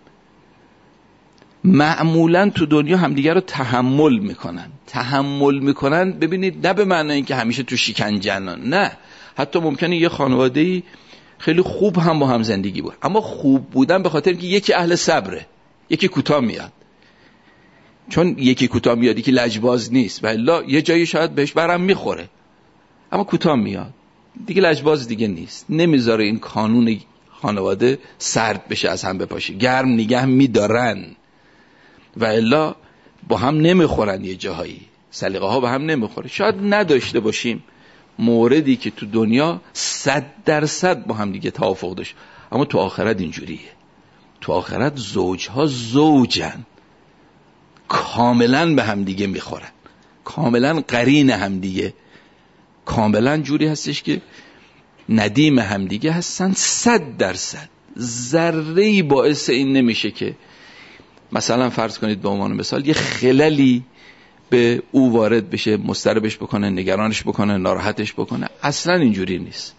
معمولا تو دنیا همدیگر رو تحمل میکنن. تحمل میکنن ببینید نه به معنی اینکه همیشه تو شکنجن، نه، حتی ممکنه یه خانواده‌ای خیلی خوب هم با هم زندگی بود، اما خوب بودن به خاطر اینکه یکی اهل صبره، یکی کوتاه میاد. چون یکی کوتاه میاد که لجباز نیست، والا یه جایی شاید بهش برم میخوره، اما کوتاه میاد دیگه، لجباز دیگه نیست، نمیذاره این قانون خانواده سرد بشه، از هم بپاشه، گرم نگه میدارن، والا با هم نمیخورن، یه جاهایی سلیقه ها با هم نمیخوره. شاید نداشته باشیم موردی که تو دنیا صد درصد با هم دیگه توافق داشت، اما تو آخرت اینجوریه. تو آخرت زوجها زوجن، کاملا به هم دیگه میخورن، کاملا قرین هم دیگه، کاملا جوری هستش که ندیم هم دیگه هستن. صد درصد ذره‌ای باعث این نمیشه که مثلا فرض کنید به عنوان مثال یه خللی به او وارد بشه، مضطربش بکنه، نگرانش بکنه، ناراحتش بکنه. اصلا اینجوری نیست.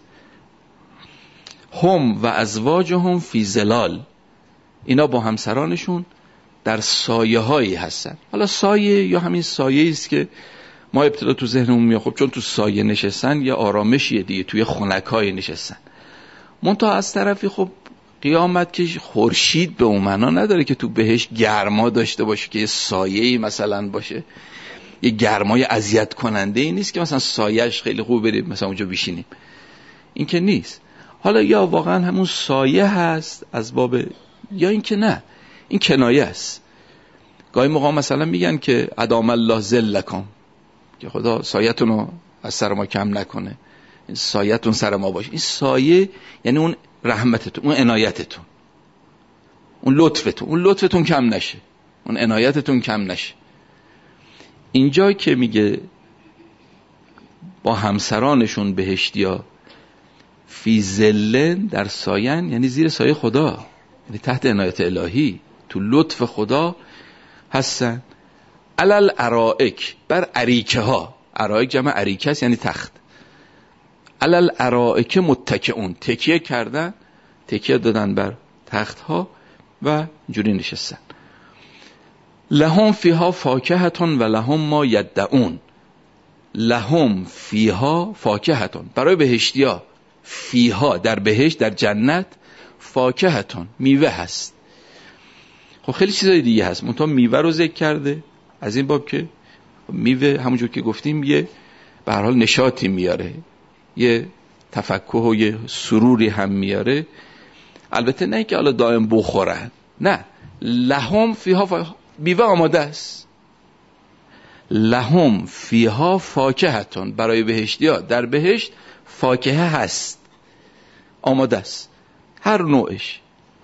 هم و ازواجهم فی ظلال، اینا با همسرانشون در سایه هایی هستن. حالا سایه یا همین سایه است که ما ابتدا تو ذهنمون میاد، خب چون تو سایه نشستن یه آرامشیه دیگه، توی خنکای نشستن. منتها از طرفی خب قیامت که خورشید به اون معنا نداره که تو بهش گرما داشته باشه که یه سایه‌ای مثلا باشه، یه گرمای اذیت کننده ای نیست که مثلا سایه‌اش خیلی خوب بریم مثلا اونجا بشینیم، این که نیست. حالا یا واقعا همون سایه هست از باب، یا این که نه، این کنایه است. گاهی موقع مثلا میگن که ادام الله ظلکم، که خدا سایه‌تون رو از سر ما کم نکنه، این سایه‌تون سر ما باشه. این سایه یعنی اون رحمتتون، اون عنایتتون، اون لطفتون، اون لطفتون کم نشه، اون عنایتتون کم نشه. اینجا که میگه با همسرانشون بهشتیا فی ظل، در ساین، یعنی زیر سایه خدا، یعنی تحت عنایت الهی، تو لطف خدا هستن. علل ارائک، بر اریکه ها، ارائک جمع اریکه است یعنی تخت. علل ارائک متکئون، تکیه کردن، تکیه دادن بر تخت ها و جوری نشستن. لهم فیها فاکهتون و لهم ما یدعون. لهم فیها فاکهتون، برای بهشتیا، فیها در بهشت، در جنت، فاکهتون میوه هست. خب خیلی چیزای دیگه هست، منتها میوه رو ذکر کرده از این باب که میوه همونجور که گفتیم یه به هر حال نشاطی میاره، یه تفکه و یه سروری هم میاره. البته نه که حالا دائم بخورن، نه، لهم فیها فا... میوه آماده است. لهم فیها فاکهتون، برای بهشتیا در بهشت فاکهه هست، آماده است، هر نوعش.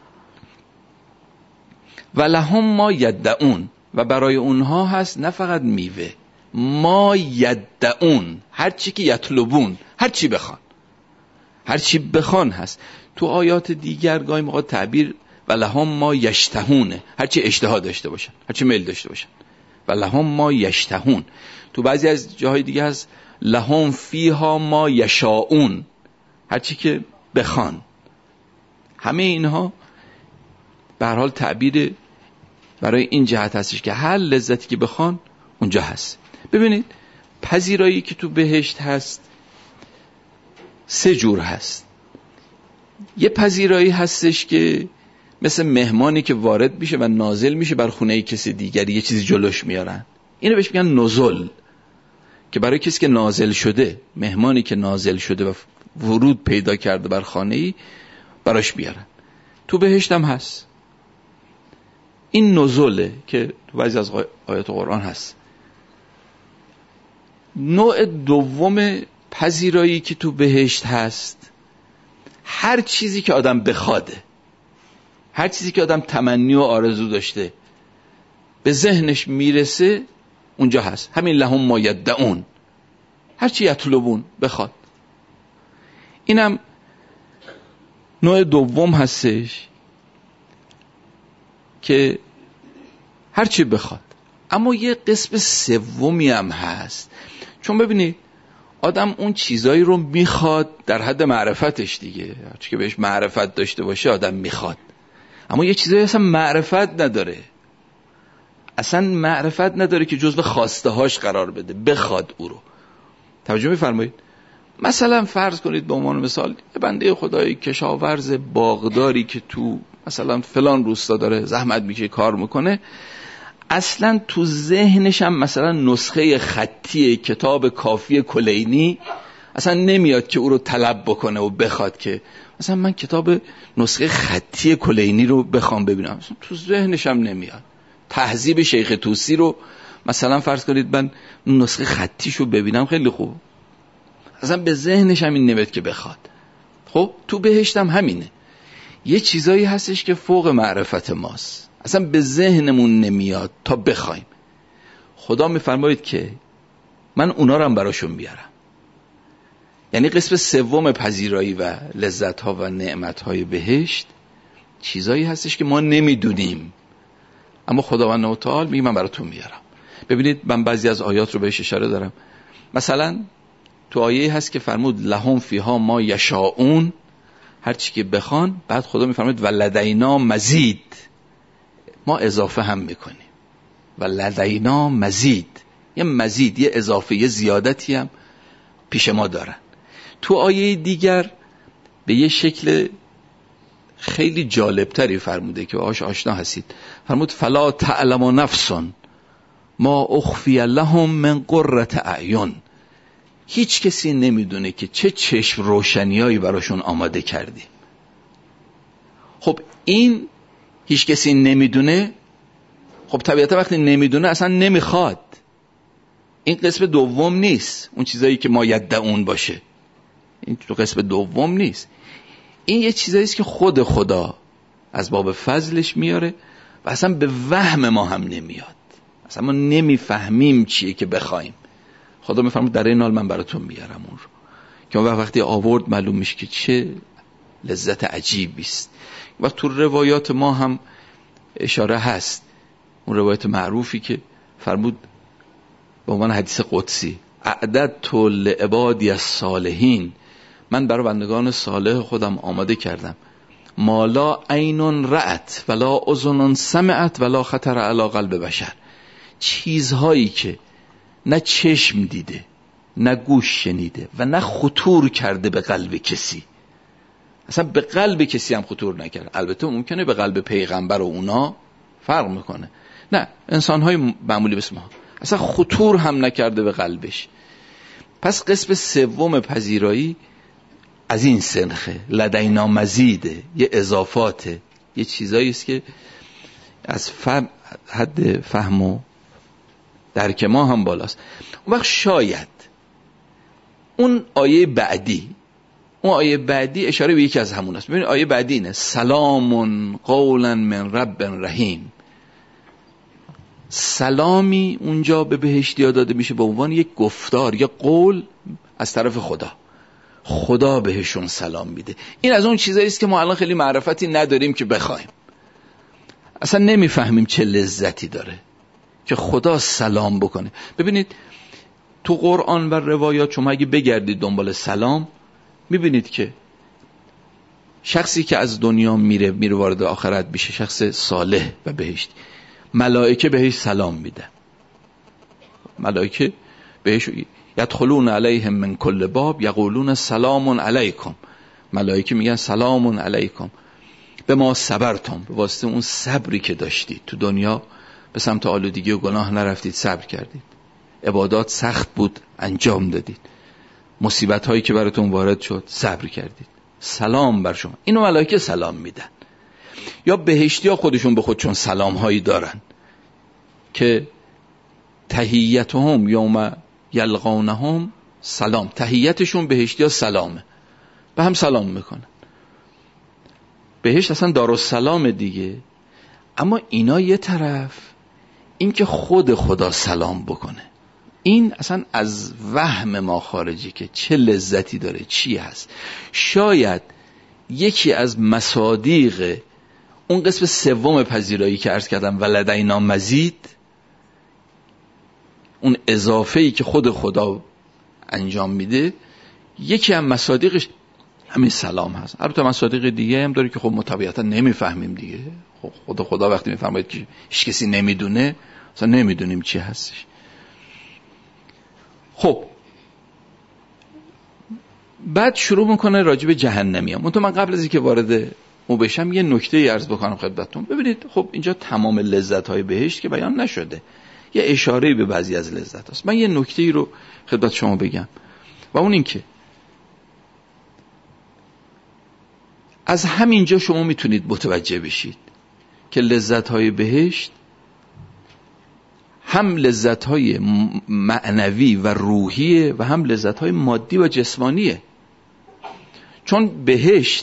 و لهم ما یدعون، و برای اونها هست نه فقط میوه، ما یدعون، هر چی که یطلبون، هر چی بخوان، هر چی بخوان هست. تو آیات دیگر گاهی موقع تعبیر و لهم ما یشتهونه، هر چی اشتها داشته باشن، هر چی میل داشته باشن. و لهم ما یشتهون. تو بعضی از جاهای دیگه هست لهم فیها ما یشاؤون، هر چی که بخوان. همه اینها به هر حال تعبیر برای این جهت هستش که هر لذتی که بخوان اونجا هست. ببینید پذیرایی که تو بهشت هست سه جور هست. یه پذیرایی هستش که مثل مهمانی که وارد میشه و نازل میشه بر خونه کسی دیگری، یه چیزی جلوش میارن، اینو بهش میگن نزول، که برای کسی که نازل شده، مهمانی که نازل شده و ورود پیدا کرده بر خانه‌ای براش بیارن. تو بهشت هم هست این نزوله که تو بعضی از آیات قرآن هست. نوع دوم پذیرایی که تو بهشت هست، هر چیزی که آدم بخواده، هر چیزی که آدم تمنی و آرزو داشته به ذهنش میرسه اونجا هست. همین لهم ما یدعون، هر چی یطلبون، بخواد. اینم نوع دوم هستش که هر چی بخواد. اما یه قسم سومی هم هست، چون ببینید آدم اون چیزایی رو میخواد در حد معرفتش دیگه، هرچی که بهش معرفت داشته باشه آدم میخواد. اما یه چیزایی اصلا معرفت نداره، اصلا معرفت نداره که جزو خواسته هاش قرار بده، بخواد او رو. توجه میفرمایید؟ مثلا فرض کنید به عنوان مثال یه بنده خدایی کشاورز باغداری که تو مثلا فلان روستا داره زحمت میشه کار میکنه، اصلا تو ذهنش هم مثلا نسخه خطی کتاب کافی کلینی اصلا نمیاد که او رو طلب بکنه و بخواد که مثلا من کتاب نسخه خطی کلینی رو بخوام ببینم، اصلا تو ذهنش هم نمیاد. تهذیب شیخ طوسی رو مثلا فرض کنید من نسخه خطیشو ببینم خیلی خوب، اصلا به ذهنش هم این نمیاد که بخواد. خب تو بهشت هم همینه، یه چیزایی هستش که فوق معرفت ماست، اصلا به ذهنمون نمیاد تا بخوایم. خدا میفرمایید که من اونا رو هم براشون بیارم. یعنی قسم سوم پذیرایی و لذت ها و نعمت های بهشت چیزایی هستش که ما نمیدونیم، اما خداوند متعال میگه من براتون میارم. ببینید من بعضی از آیات رو بهش اشاره دارم. مثلا تو آیه هست که فرمود لهم فیها ما یشاؤون، هر چی که بخوان. بعد خدا میفرماید و لدینا مزید، ما اضافه هم میکنیم. و لدینا مزید، یه مزید، یه اضافه، یه زیادتی هم پیش ما دارن. تو آیه دیگر به یه شکل خیلی جالبتری فرموده که آش آشنا هستید. فرمود فلا تعلم نفس ما اخفی لهم من قرة اعین. هیچ کسی نمیدونه که چه چشم روشنیایی براشون آماده کردیم. خب این هیچ کسی نمیدونه، خب طبیعتا وقتی نمیدونه اصلا نمیخواد. این قسم دوم نیست، اون چیزایی که ما یدعون باشه، این تو قسم دوم نیست. این یه چیزایی است که خود خدا از باب فضلش میاره و اصلا به وهم ما هم نمیاد، اصلا ما نمیفهمیم چیه که بخوایم. خدا میفرماید در این حال من براتون میارم اون رو که اون وقتی آورد معلوم میشه که چه لذت عجیبی است. و تو روایات ما هم اشاره هست، اون روایت معروفی که فرمود به عنوان حدیث قدسی اعددت لعبادی الصالحین، من برای بندگان صالح خودم آماده کردم مالا عین رأت ولا اذن سمعت ولا خطر علی قلب بشر، چیزهایی که نه چشم دیده، نه گوش شنیده و نه خطور کرده به قلب کسی. اصلا به قلب کسی هم خطور نکرد. البته ممکنه به قلب پیغمبر و اونا فرق میکنه، نه انسانهای معمولی بسم ما اصلا خطور هم نکرده به قلبش. پس قسم سوم پذیرایی از این سنخه، لدینا مزیده، یه اضافاته، یه چیزایی است که از فهم، حد فهم و درک ما هم بالاست. اون وقت شاید اون آیه بعدی، اون آیه بعدی اشاره به یکی از همون است. ببینید آیه بعدی اینه سلام قولا من رب رحیم. سلامی اونجا به بهشتی‌ها داده میشه به عنوان یک گفتار، یک قول از طرف خدا. خدا بهشون سلام میده. این از اون چیزایی است که ما الان خیلی معرفتی نداریم که بخوایم، اصلا نمیفهمیم چه لذتی داره که خدا سلام بکنه. ببینید تو قرآن و روایات شما اگه بگردید دنبال سلام میبینید که شخصی که از دنیا میره میره وارد آخرت میشه، شخص صالح و بهشتی، ملائکه بهش سلام میدن. ملائکه بهش یدخلون علیهم من کل باب یقولون سلام علیکم. ملائکه میگن سلام علیکم به ما صبرتم، به واسطه اون صبری که داشتید تو دنیا، به سمت آلودگی و گناه نرفتید، صبر کردید، عبادات سخت بود انجام دادید، مصیبت هایی که براتون وارد شد صبر کردید، سلام بر شما. اینو ملائکه سلام میدن. یا بهشتی ها خودشون به خودشون سلام هایی دارن که تحیتهم یوم یلقونهم سلام، تحیتشون بهشتی ها سلامه، به هم سلام میکنن. بهشت اصلا دارالسلام دیگه. اما اینا یه طرف، این که خود خدا سلام بکنه، این اصلا از وهم ما خارجی که چه لذتی داره، چی هست. شاید یکی از مصادیق اون قسم سوم پذیرایی که عرض کردم ولدینا مزید، اون اضافه‌ای که خود خدا انجام میده، یکی از مصادیقش همین سلام هست. البته مصادیق دیگه هم داره که خب طبیعتا نمیفهمیم دیگه. خب خدا خدا وقتی میفرماید که هیچ کسی نمیدونه، اصلا نمیدونیم چی هستش. خب بعد شروع میکنه راجع به جهنمی هم. من قبل از اینکه وارد اون بشم یه نکته عرض بکنم خدمتتون. ببینید خب اینجا تمام لذت‌های بهشت که بیان نشده، یه اشاره به بعضی از لذت هست. من یه نکته‌ای رو خدمت شما بگم و اون این که از همینجا شما میتونید متوجه بشید که لذت‌های بهشت هم لذت‌های معنوی و روحیه و هم لذت‌های مادی و جسمانیه. چون بهشت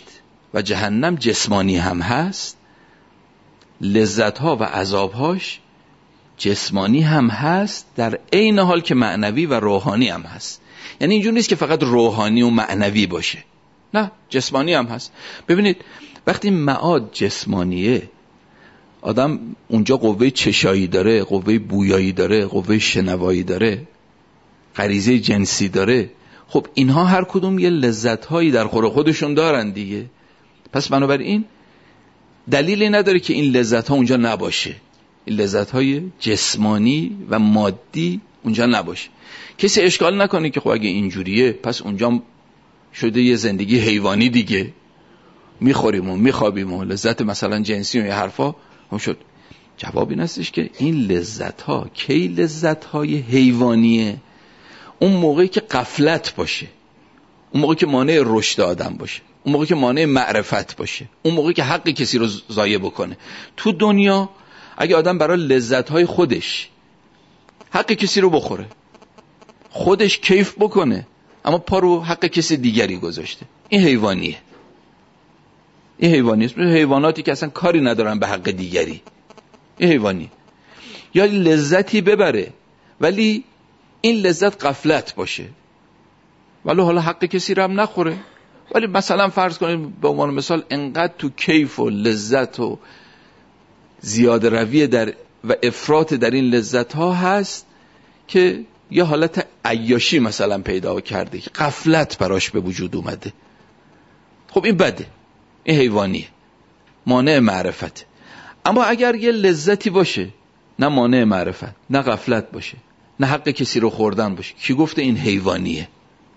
و جهنم جسمانی هم هست، لذتها و عذابهاش جسمانی هم هست، در عین حال که معنوی و روحانی هم هست. یعنی اینجور نیست که فقط روحانی و معنوی باشه، نه، جسمانی هم هست. ببینید وقتی معاد جسمانیه، آدم اونجا قوه چشایی داره، قوه بویایی داره، قوه شنوایی داره، غریزه جنسی داره، خب اینها هر کدوم یه لذت‌هایی در خور خودشون دارن دیگه. پس بنابراین دلیلی نداره که این لذت‌ها اونجا نباشه، این لذت‌های جسمانی و مادی اونجا نباشه. کسی اشکال نکنه که خب اگه اینجوریه پس اونجا شده یه زندگی حیوانی دیگه، میخوریم و میخوابیم و لذت مثلا جنسی و یه حرفا هم شد. جوابی نستش که این لذت‌ها کی لذت‌های حیوانیه؟ اون موقعی که غفلت باشه، اون موقعی که مانع رشد آدم باشه، اون موقعی که مانع معرفت باشه، اون موقعی که حق کسی رو ضایع بکنه. تو دنیا اگه آدم برای لذت‌های خودش حق کسی رو بخوره، خودش کیف بکنه، اما پا رو حق کسی دیگری گذاشته، این حیوانیه. این حیوانیه. حیواناتی که اصلا کاری ندارن به حق دیگری، این حیوانی. یا لذتی ببره ولی این لذت غفلت باشه، ولی حالا حق کسی رو هم نخوره، ولی مثلا فرض کنید به عنوان مثال انقدر تو کیف و لذت و زیاده روی در و افراط در این لذت ها هست که یه حالت عیاشی مثلا پیدا کرده که غفلت براش به وجود اومده. خب این بده، این حیوانیه، مانع معرفت. اما اگر یه لذتی باشه نه مانع معرفت نه غفلت باشه نه حق کسی رو خوردن باشه، کی گفته این حیوانیه؟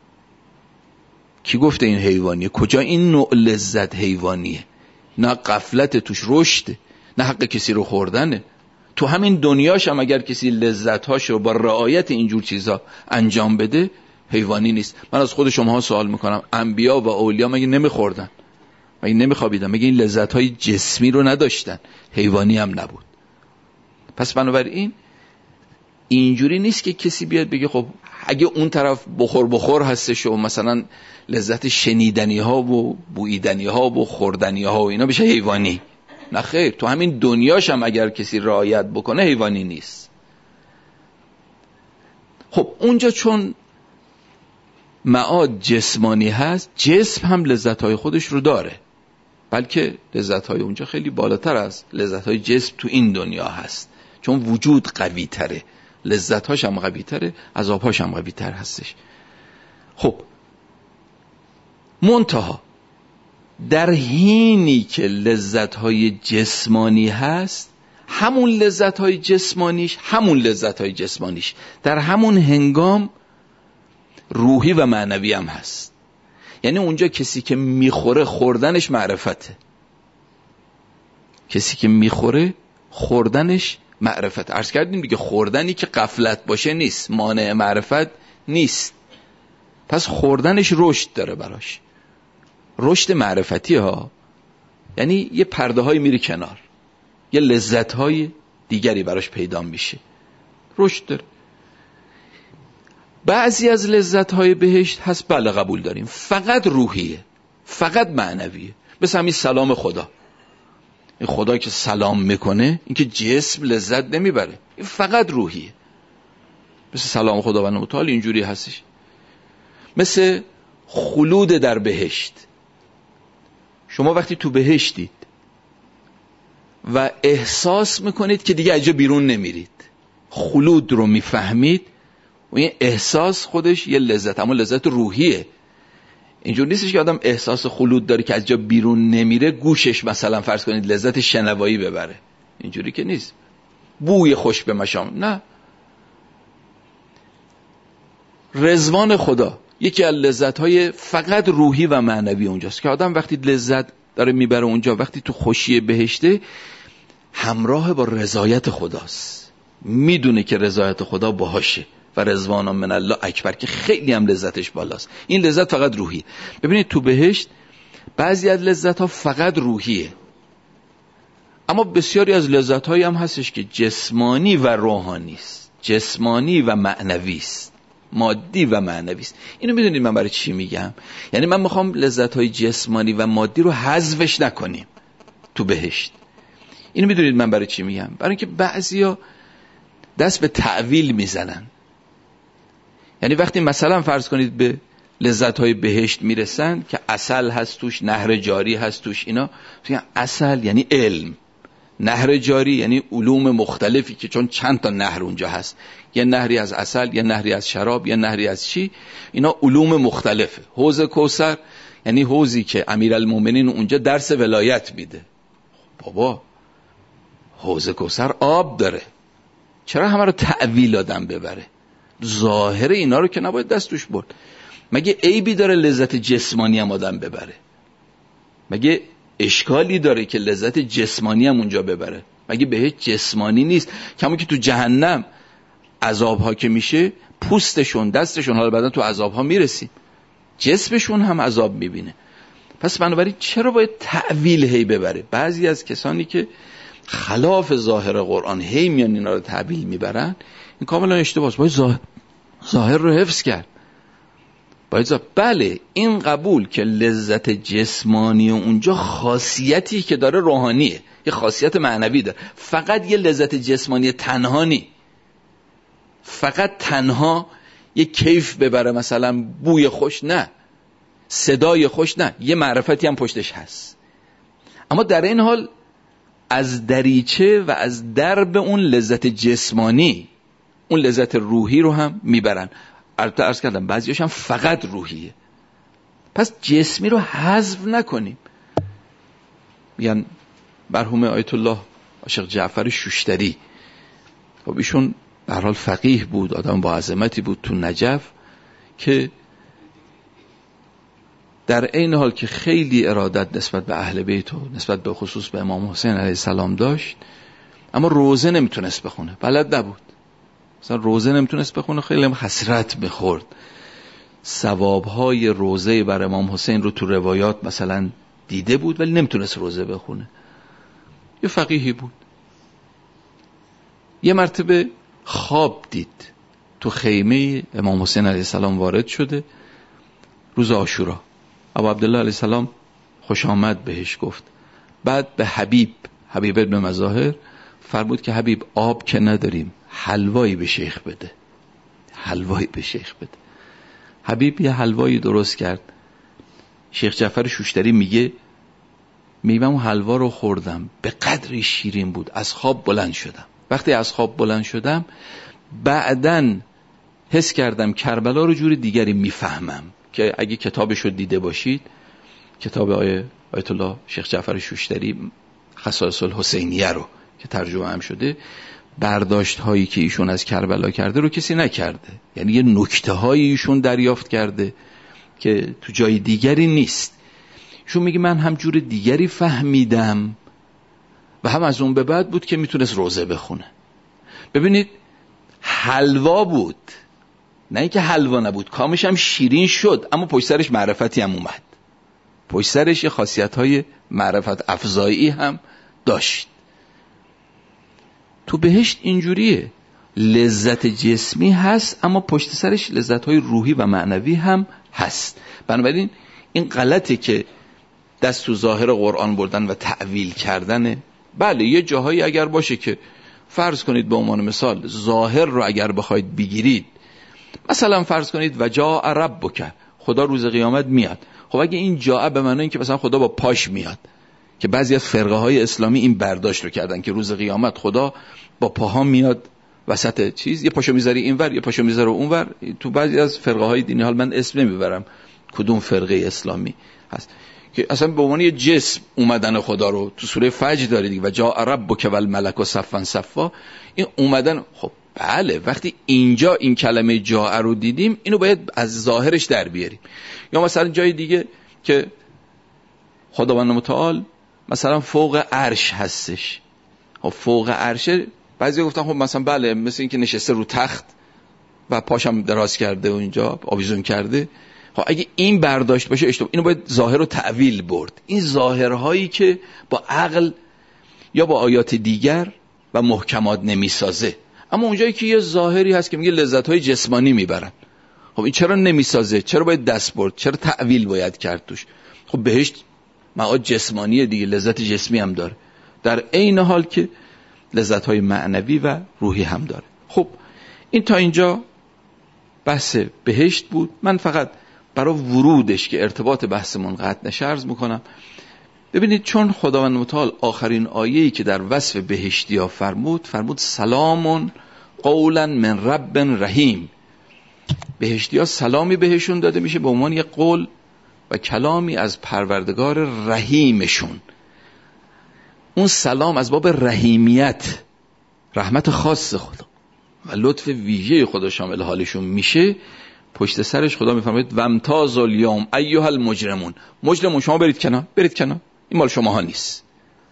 کی گفته این حیوانیه؟ کجا این نوع لذت حیوانیه؟ نه غفلت توش رشده نه حق کسی رو خوردنه. تو همین دنیاش هم اگر کسی لذت‌هاش رو با رعایت اینجور چیزا انجام بده حیوانی نیست. من از خود شما سوال میکنم، انبیا و اولیا مگه نمیخوردن؟ مگه نمیخوابیدن؟ مگه این لذت‌های جسمی رو نداشتن؟ حیوانی هم نبود. پس بنابراین اینجوری نیست که کسی بیاد بگه خب اگه اون طرف بخور بخور هستش و مثلا لذت شنیدنی ها و بویدنی ها و خوردنی ها و اینا بشه حیوانی. نه خیر، تو همین دنیاش هم اگر کسی رعایت بکنه حیوانی نیست. خب اونجا چون معاد جسمانی هست، جسم هم لذت‌های خودش رو داره، بلکه لذت‌های اونجا خیلی بالاتر از لذت‌های جسم تو این دنیا هست، چون وجود قوی تره، لذت‌هاش هم قوی تره، عذاب‌هاش هم قوی تر هستش. خب منتها در حینی که لذت‌های جسمانی هست، همون لذت‌های جسمانیش همون لذت‌های جسمانیش در همون هنگام روحی و معنوی هم هست. یعنی اونجا کسی که میخوره خوردنش معرفته، کسی که میخوره خوردنش معرفت. عرض کردیم دیگه خوردنی که غفلت باشه نیست، مانع معرفت نیست. پس خوردنش رشد داره براش، رشد معرفتی ها، یعنی یه پرده های میره کنار، یه لذت های دیگری براش پیدا میشه، رشد داره. بعضی از لذت های بهشت هست بله قبول داریم، فقط روحیه، فقط معنویه. مثل همین سلام خدا، این خدا که سلام میکنه این که جسم لذت نمیبره، این فقط روحیه. مثل سلام خدا و نمتال اینجوری هستش. مثل خلود در بهشت، شما وقتی تو بهشتید و احساس میکنید که دیگه اجا بیرون نمیرید، خلود رو میفهمید و این احساس خودش یه لذت، اما لذت روحیه. اینجور نیستش که آدم احساس خلود داره که از جا بیرون نمیره، گوشش مثلا فرض کنید لذت شنوایی ببره، اینجوری که نیست. بوی خوش به مشام، نه. رضوان خدا یکی از لذت‌های فقط روحی و معنوی اونجاست که آدم وقتی لذت داره میبره اونجا، وقتی تو خوشی بهشته، همراه با رضایت خداست، میدونه که رضایت خدا باهاشه و رضوان من الله اکبر، که خیلی هم لذتش بالاست. این لذت فقط روحیه. ببینید تو بهشت بعضی از لذت ها فقط روحیه، اما بسیاری از لذت هایی هم هستش که جسمانی و روحانی است، جسمانی و معنوی است. مادی و معنوی است. اینو میدونید من برای چی میگم؟ یعنی من میخوام لذت های جسمانی و مادی رو حذفش نکنیم تو بهشت. اینو میدونید من برای چی میگم؟ برای اینکه بعضیا دست به تعویل میزنن. یعنی وقتی مثلا فرض کنید به لذت های بهشت میرسن که عسل هست توش، نهر جاری هست توش، اینا میگن عسل یعنی علم، نهر جاری یعنی علوم مختلفی که چون چند تا نهر اونجا هست، یه نهری از عسل، یه نهری از شراب، یه نهری از چی، اینا علوم مختلفه. حوض کوثر یعنی حوضی که امیرالمومنین اونجا درس ولایت میده. بابا حوض کوثر آب داره، چرا همه رو تعویل آدم ببره؟ ظاهر اینا رو که نباید دستش برد. مگه عیبی داره لذت جسمانی هم آدم ببره؟ مگه اشکالی داره که لذت جسمانی هم اونجا ببره؟ مگه بهش جسمانی نیست؟ کما که تو جهنم عذاب ها که میشه پوستشون، دستشون، حالا بعدا تو عذاب ها میرسیم، جسمشون هم عذاب میبینه. پس بنابراین چرا باید تعویل هی ببره؟ بعضی از کسانی که خلاف ظاهر قرآن هی میان اینا رو تعویل میبرن، این کاملا اشتباهه. باید ظاهر, ظاهر رو حفظ کرد. باید ظاهر. بله این قبول که لذت جسمانی اونجا خاصیتی که داره روحانیه، یه خاصیت معنوی داره، فقط یه لذت جسمانی تنها نی، فقط تنها یه کیف ببره، مثلا بوی خوش نه، صدای خوش نه، یه معرفتی هم پشتش هست. اما در این حال از دریچه و از درب اون لذت جسمانی اون لذت روحی رو هم میبرن. البته عرض کردم بعضیش هم فقط روحیه. پس جسمی رو حذف نکنیم. میگن مرحوم آیت الله عاشق جعفر شوشتری، خب ایشون به هر حال فقیه بود، آدم با عظمتی بود تو نجف، که در این حال که خیلی ارادت نسبت به اهل بیت و نسبت به خصوص به امام حسین علیه السلام داشت، اما روزه نمیتونست بخونه، بلد نبود. مثلا روزه نمیتونست بخونه، خیلی هم حسرت میخورد. ثوابهای روزه بر امام حسین رو تو روایات مثلا دیده بود ولی نمیتونست روزه بخونه. یه فقیهی بود. یه مرتبه خواب دید، تو خیمه امام حسین علیه السلام وارد شده روز عاشورا. ابا عبدالله علیه السلام خوش آمد بهش گفت. بعد به حبیب حبیب ابن مظاهر فرمود که حبیب آب که نداریم، حلوایی به شیخ بده، حلوایی به شیخ بده. حبیب یه حلوایی درست کرد. شیخ جعفر شوشتری میگه میگم اون حلوا رو خوردم، به قدری شیرین بود، از خواب بلند شدم. وقتی از خواب بلند شدم بعدن حس کردم کربلا رو جور دیگری میفهمم، که اگه کتابشو دیده باشید، کتاب آیه آیت الله شیخ جعفر شوشتری خصائص الحسینیه رو که ترجمه هم شده، برداشت هایی که ایشون از کربلا کرده رو کسی نکرده. یعنی یه نکته هایی ایشون دریافت کرده که تو جای دیگری نیست. ایشون میگه من هم جور دیگری فهمیدم و هم از اون به بعد بود که میتونست روزه بخونه. ببینید حلوا بود، نه اینکه حلوا نبود، کامش هم شیرین شد، اما پشت سرش معرفتی هم اومد، پشت سرش یه خاصیت های معرفت افزایی هم داشت. تو بهشت اینجوریه، لذت جسمی هست اما پشت سرش لذت های روحی و معنوی هم هست. بنابراین این غلطه که دست تو ظاهر قرآن بردن و تعویل کردنه. بله یه جاهایی اگر باشه که فرض کنید به عنوان مثال ظاهر رو اگر بخواید بگیرید، مثلا فرض کنید و جاء ربک، خدا روز قیامت میاد. خب اگه این جاء به معنی این که مثلا خدا با پاش میاد، که بعضی از فرقه های اسلامی این برداشت رو کردن که روز قیامت خدا با پاها میاد وسط چیز، یه پاشو میذاری اینور یه پاشو میذاره اونور. تو بعضی از فرقه های دینی، حال من اسم نمیبرم کدوم فرقه اسلامی هست، که اصلا به عنوان یه جسم اومدن خدا رو تو سوره فجر دارید و جاء ربک والملک صفا صفا، این اومدن. خب بله وقتی اینجا این کلمه جاء رو دیدیم اینو باید از ظاهرش در بیاریم. یا مثلا جای دیگه که خداوند متعال مثلا فوق عرش هستش. خب فوق عرشه بعضی گفتن خب مثلا بله مثل این که نشسته رو تخت و پاشم دراز کرده و اینجا آویزون کرده. خب اگه این برداشت باشه اشتباه، اینو باید ظاهر رو تعویل برد. این ظاهرهایی که با عقل یا با آیات دیگر و محکمات نمیسازه. اما اونجایی که یه ظاهری هست که میگه لذت‌های جسمانی میبرن، خب این چرا نمیسازه؟ چرا باید دست برد؟ چرا تعویل باید کرد توش؟ خب بهشت معاد جسمانیه دیگه، لذت جسمی هم داره، در عین حال که لذت‌های معنوی و روحی هم داره. خب این تا اینجا بحث بهشت بود. من فقط برای ورودش که ارتباط بحثمون قطع نشه عرض میکنم. ببینید چون خداوند متعال آخرین آیه‌ای که در وصف بهشتی‌ها فرمود فرمود سلام قولا من رب رحیم. بهشتی‌ها سلامی بهشون داده میشه به عنوان یک قول و کلامی از پروردگار رحیمشون. اون سلام از باب رحیمیت، رحمت خاص خدا و لطف ویژه خدا شامل حالشون میشه. پشت سرش خدا میفرماید وامتاز الیوم ایها المجرمون. مجرمون شما برید کنار، برید کنار، این مال شماها نیست.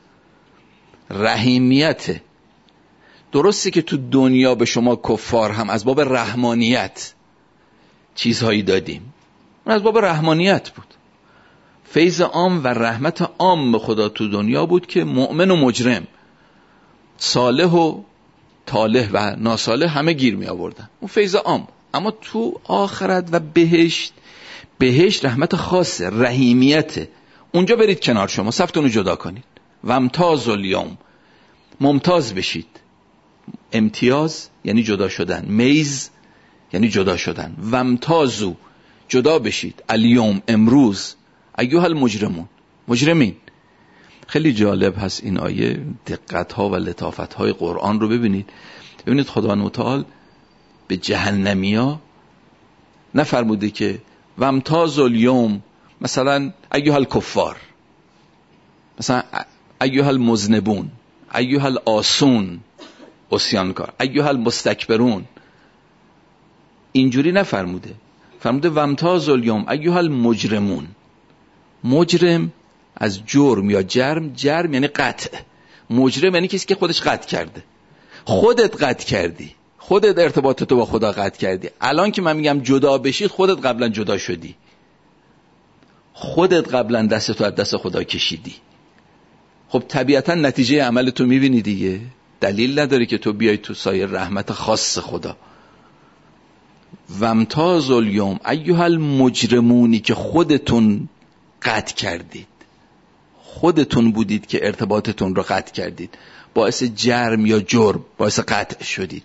رحیمیت. درسته که تو دنیا به شما کفار هم از باب رحمانیت چیزهایی دادیم، اون از باب رحمانیت بود. فیض عام و رحمت عام به خدا تو دنیا بود که مؤمن و مجرم، صالح و طالح و ناصالح همه گیر می آوردن، اون فیض عام. اما تو آخرت و بهشت، بهشت رحمت خاصه، رحیمیته. اونجا برید کنار، شما صفتون رو جدا کنید. وامتاز الیوم، ممتاز بشید. امتیاز یعنی جدا شدن، میز یعنی جدا شدن. وامتازو، جدا بشید. الیوم، امروز. ایها المجرمون، مجرمین. خیلی جالب هست این آیه، دقت ها و لطافت های قرآن رو ببینید. ببینید خداوند متعال به جهنمیا نفرموده که وامتاز الیوم مثلا ایها الکفار، مثلا ایها المذنبون، ایها العاصون، عصیانکار، ایها المستکبرون. اینجوری نفرموده، فرموده وامتاز الیوم ایها المجرمون. مجرم از جرم یا جرم، جرم یعنی قطع، مجرم یعنی کسی که خودش قطع کرده. خودت قطع کردی، خودت ارتباطتو با خدا قطع کردی. الان که من میگم جدا بشید، خودت قبلا جدا شدی، خودت قبلا دستتو از دست خدا کشیدی. خب طبیعتا نتیجه عملتو میبینی دیگه، دلیل نداره که تو بیای تو سایه رحمت خاص خدا. وامتاز الیوم ایها المجرمونی که خودتون قطع کردید، خودتون بودید که ارتباطتون رو قطع کردید، باعث جرم یا جرم باعث قطع شدید.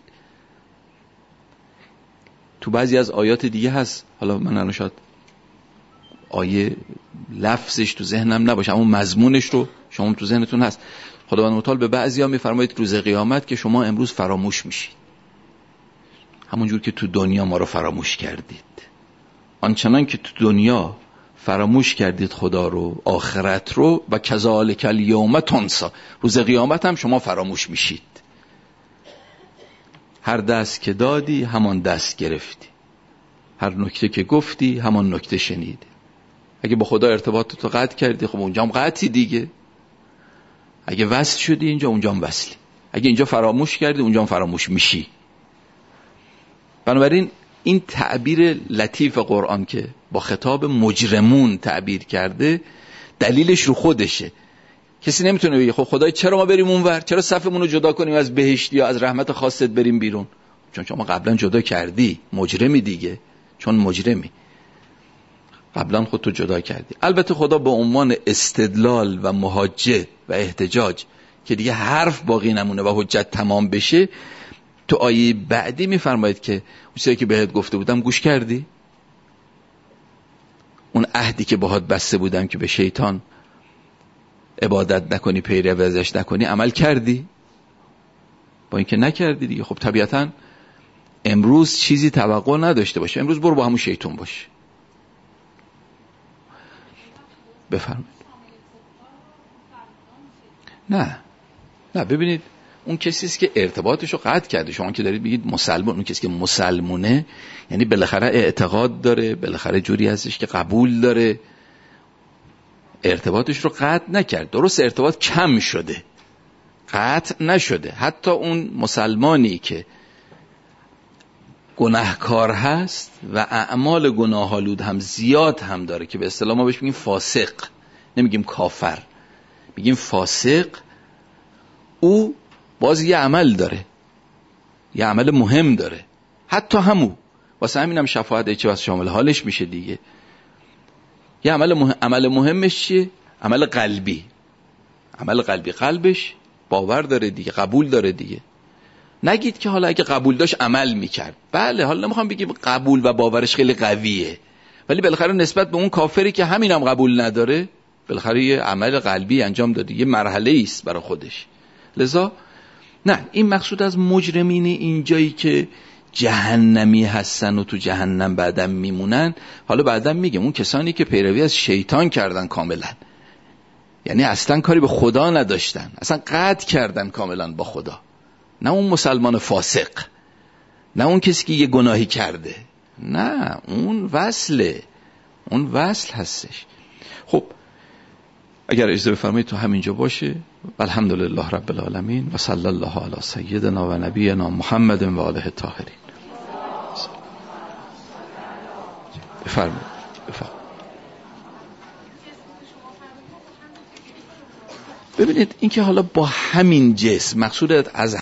تو بعضی از آیات دیگه هست، حالا من الان شاید آیه لفظش تو ذهنم نباشه اما مضمونش رو شما تو ذهنتون هست. خداوند متعال به بعضیا میفرماید روز قیامت که شما امروز فراموش میشید، همونجور که تو دنیا ما رو فراموش کردید. آنچنان که تو دنیا فراموش کردید خدا رو، آخرت رو، و کذالک الیوم تنسی، روز قیامت هم شما فراموش میشید. هر دست که دادی همان دست گرفتی، هر نکته که گفتی همان نکته شنیدی. اگه با خدا ارتباطتو قطع کردی، خب اونجا هم قطعی دیگه. اگه وصل شدی اینجا، اونجا هم وصلی. اگه اینجا فراموش کردی، اونجا هم فراموش میشی. بنابراین این تعبیر لطیف قرآن که با خطاب مجرمون تعبیر کرده، دلیلش رو خودشه. کسی نمیتونه بگه خب خدای چرا ما بریم اونور، چرا صفمون رو جدا کنیم از بهشتی یا از رحمت خاصت بریم بیرون؟ چون شما قبلا جدا کردی، مجرمی دیگه، چون مجرمی قبلا خودتو جدا کردی. البته خدا به عنوان استدلال و محاجه و احتجاج که دیگه حرف باقی نمونه و حجت تمام بشه، تو آیه بعدی میفرماید که اون چیزی که بهت گفته بودم گوش کردی؟ اون عهدی که باهات بسته بودم که به شیطان عبادت نکنی، پیروی ازش نکنی، عمل کردی؟ با اینکه نکردی دیگه، خب طبیعتا امروز چیزی توقع نداشته باشه، امروز برو با همون شیطان باش. بفرمایید. نه نه ببینید، اون کسی است که ارتباطش رو قطع کرده. شما که دارید بگید مسلمان، اون کسی که مسلمونه یعنی بالاخره اعتقاد داره، بالاخره جوری هستش که قبول داره، ارتباطش رو قطع نکرد. درست ارتباط کم شده، قطع نشده. حتی اون مسلمانی که گناهکار هست و اعمال گناه‌آلود هم زیاد هم داره، که به اصطلاح ما بهش میگیم فاسق، نمیگیم کافر، میگیم فاسق، او باز یه عمل داره، یه عمل مهم داره. حتی همو واسه همینم شفاعت چه واسه شامل حالش میشه دیگه. یه عمل مهم، عمل مهمش چیه؟ عمل قلبی. عمل قلبی، قلبش باور داره دیگه، قبول داره دیگه. نگید که حالا اگه قبول داشت عمل میکرد. بله، حالا نمیخوام بگیم قبول و باورش خیلی قویه، ولی بالاخره نسبت به اون کافری که همینم هم قبول نداره بالاخره یه عمل قلبی انجام داده، یه مرحله است برای خودش. لذا نه، این مقصود از مجرمین اینجایی که جهنمی هستن و تو جهنم بعدم میمونن، حالا بعدم میگه اون کسانی که پیروی از شیطان کردن کاملا، یعنی اصلا کاری به خدا نداشتن، اصلا قطع کردن کاملا با خدا. نه اون مسلمان فاسق، نه اون کسی که یه گناهی کرده، نه، اون وصله، اون وصل هستش. خب اگر اجازه بفرمایید تو همینجا باشه. الحمدلله رب العالمین و صلی الله علی سیدنا و نبینا محمد و آله الطاهرین. بفرمایید بفرمایید. ببینید این که حالا با همین جسم، مقصود از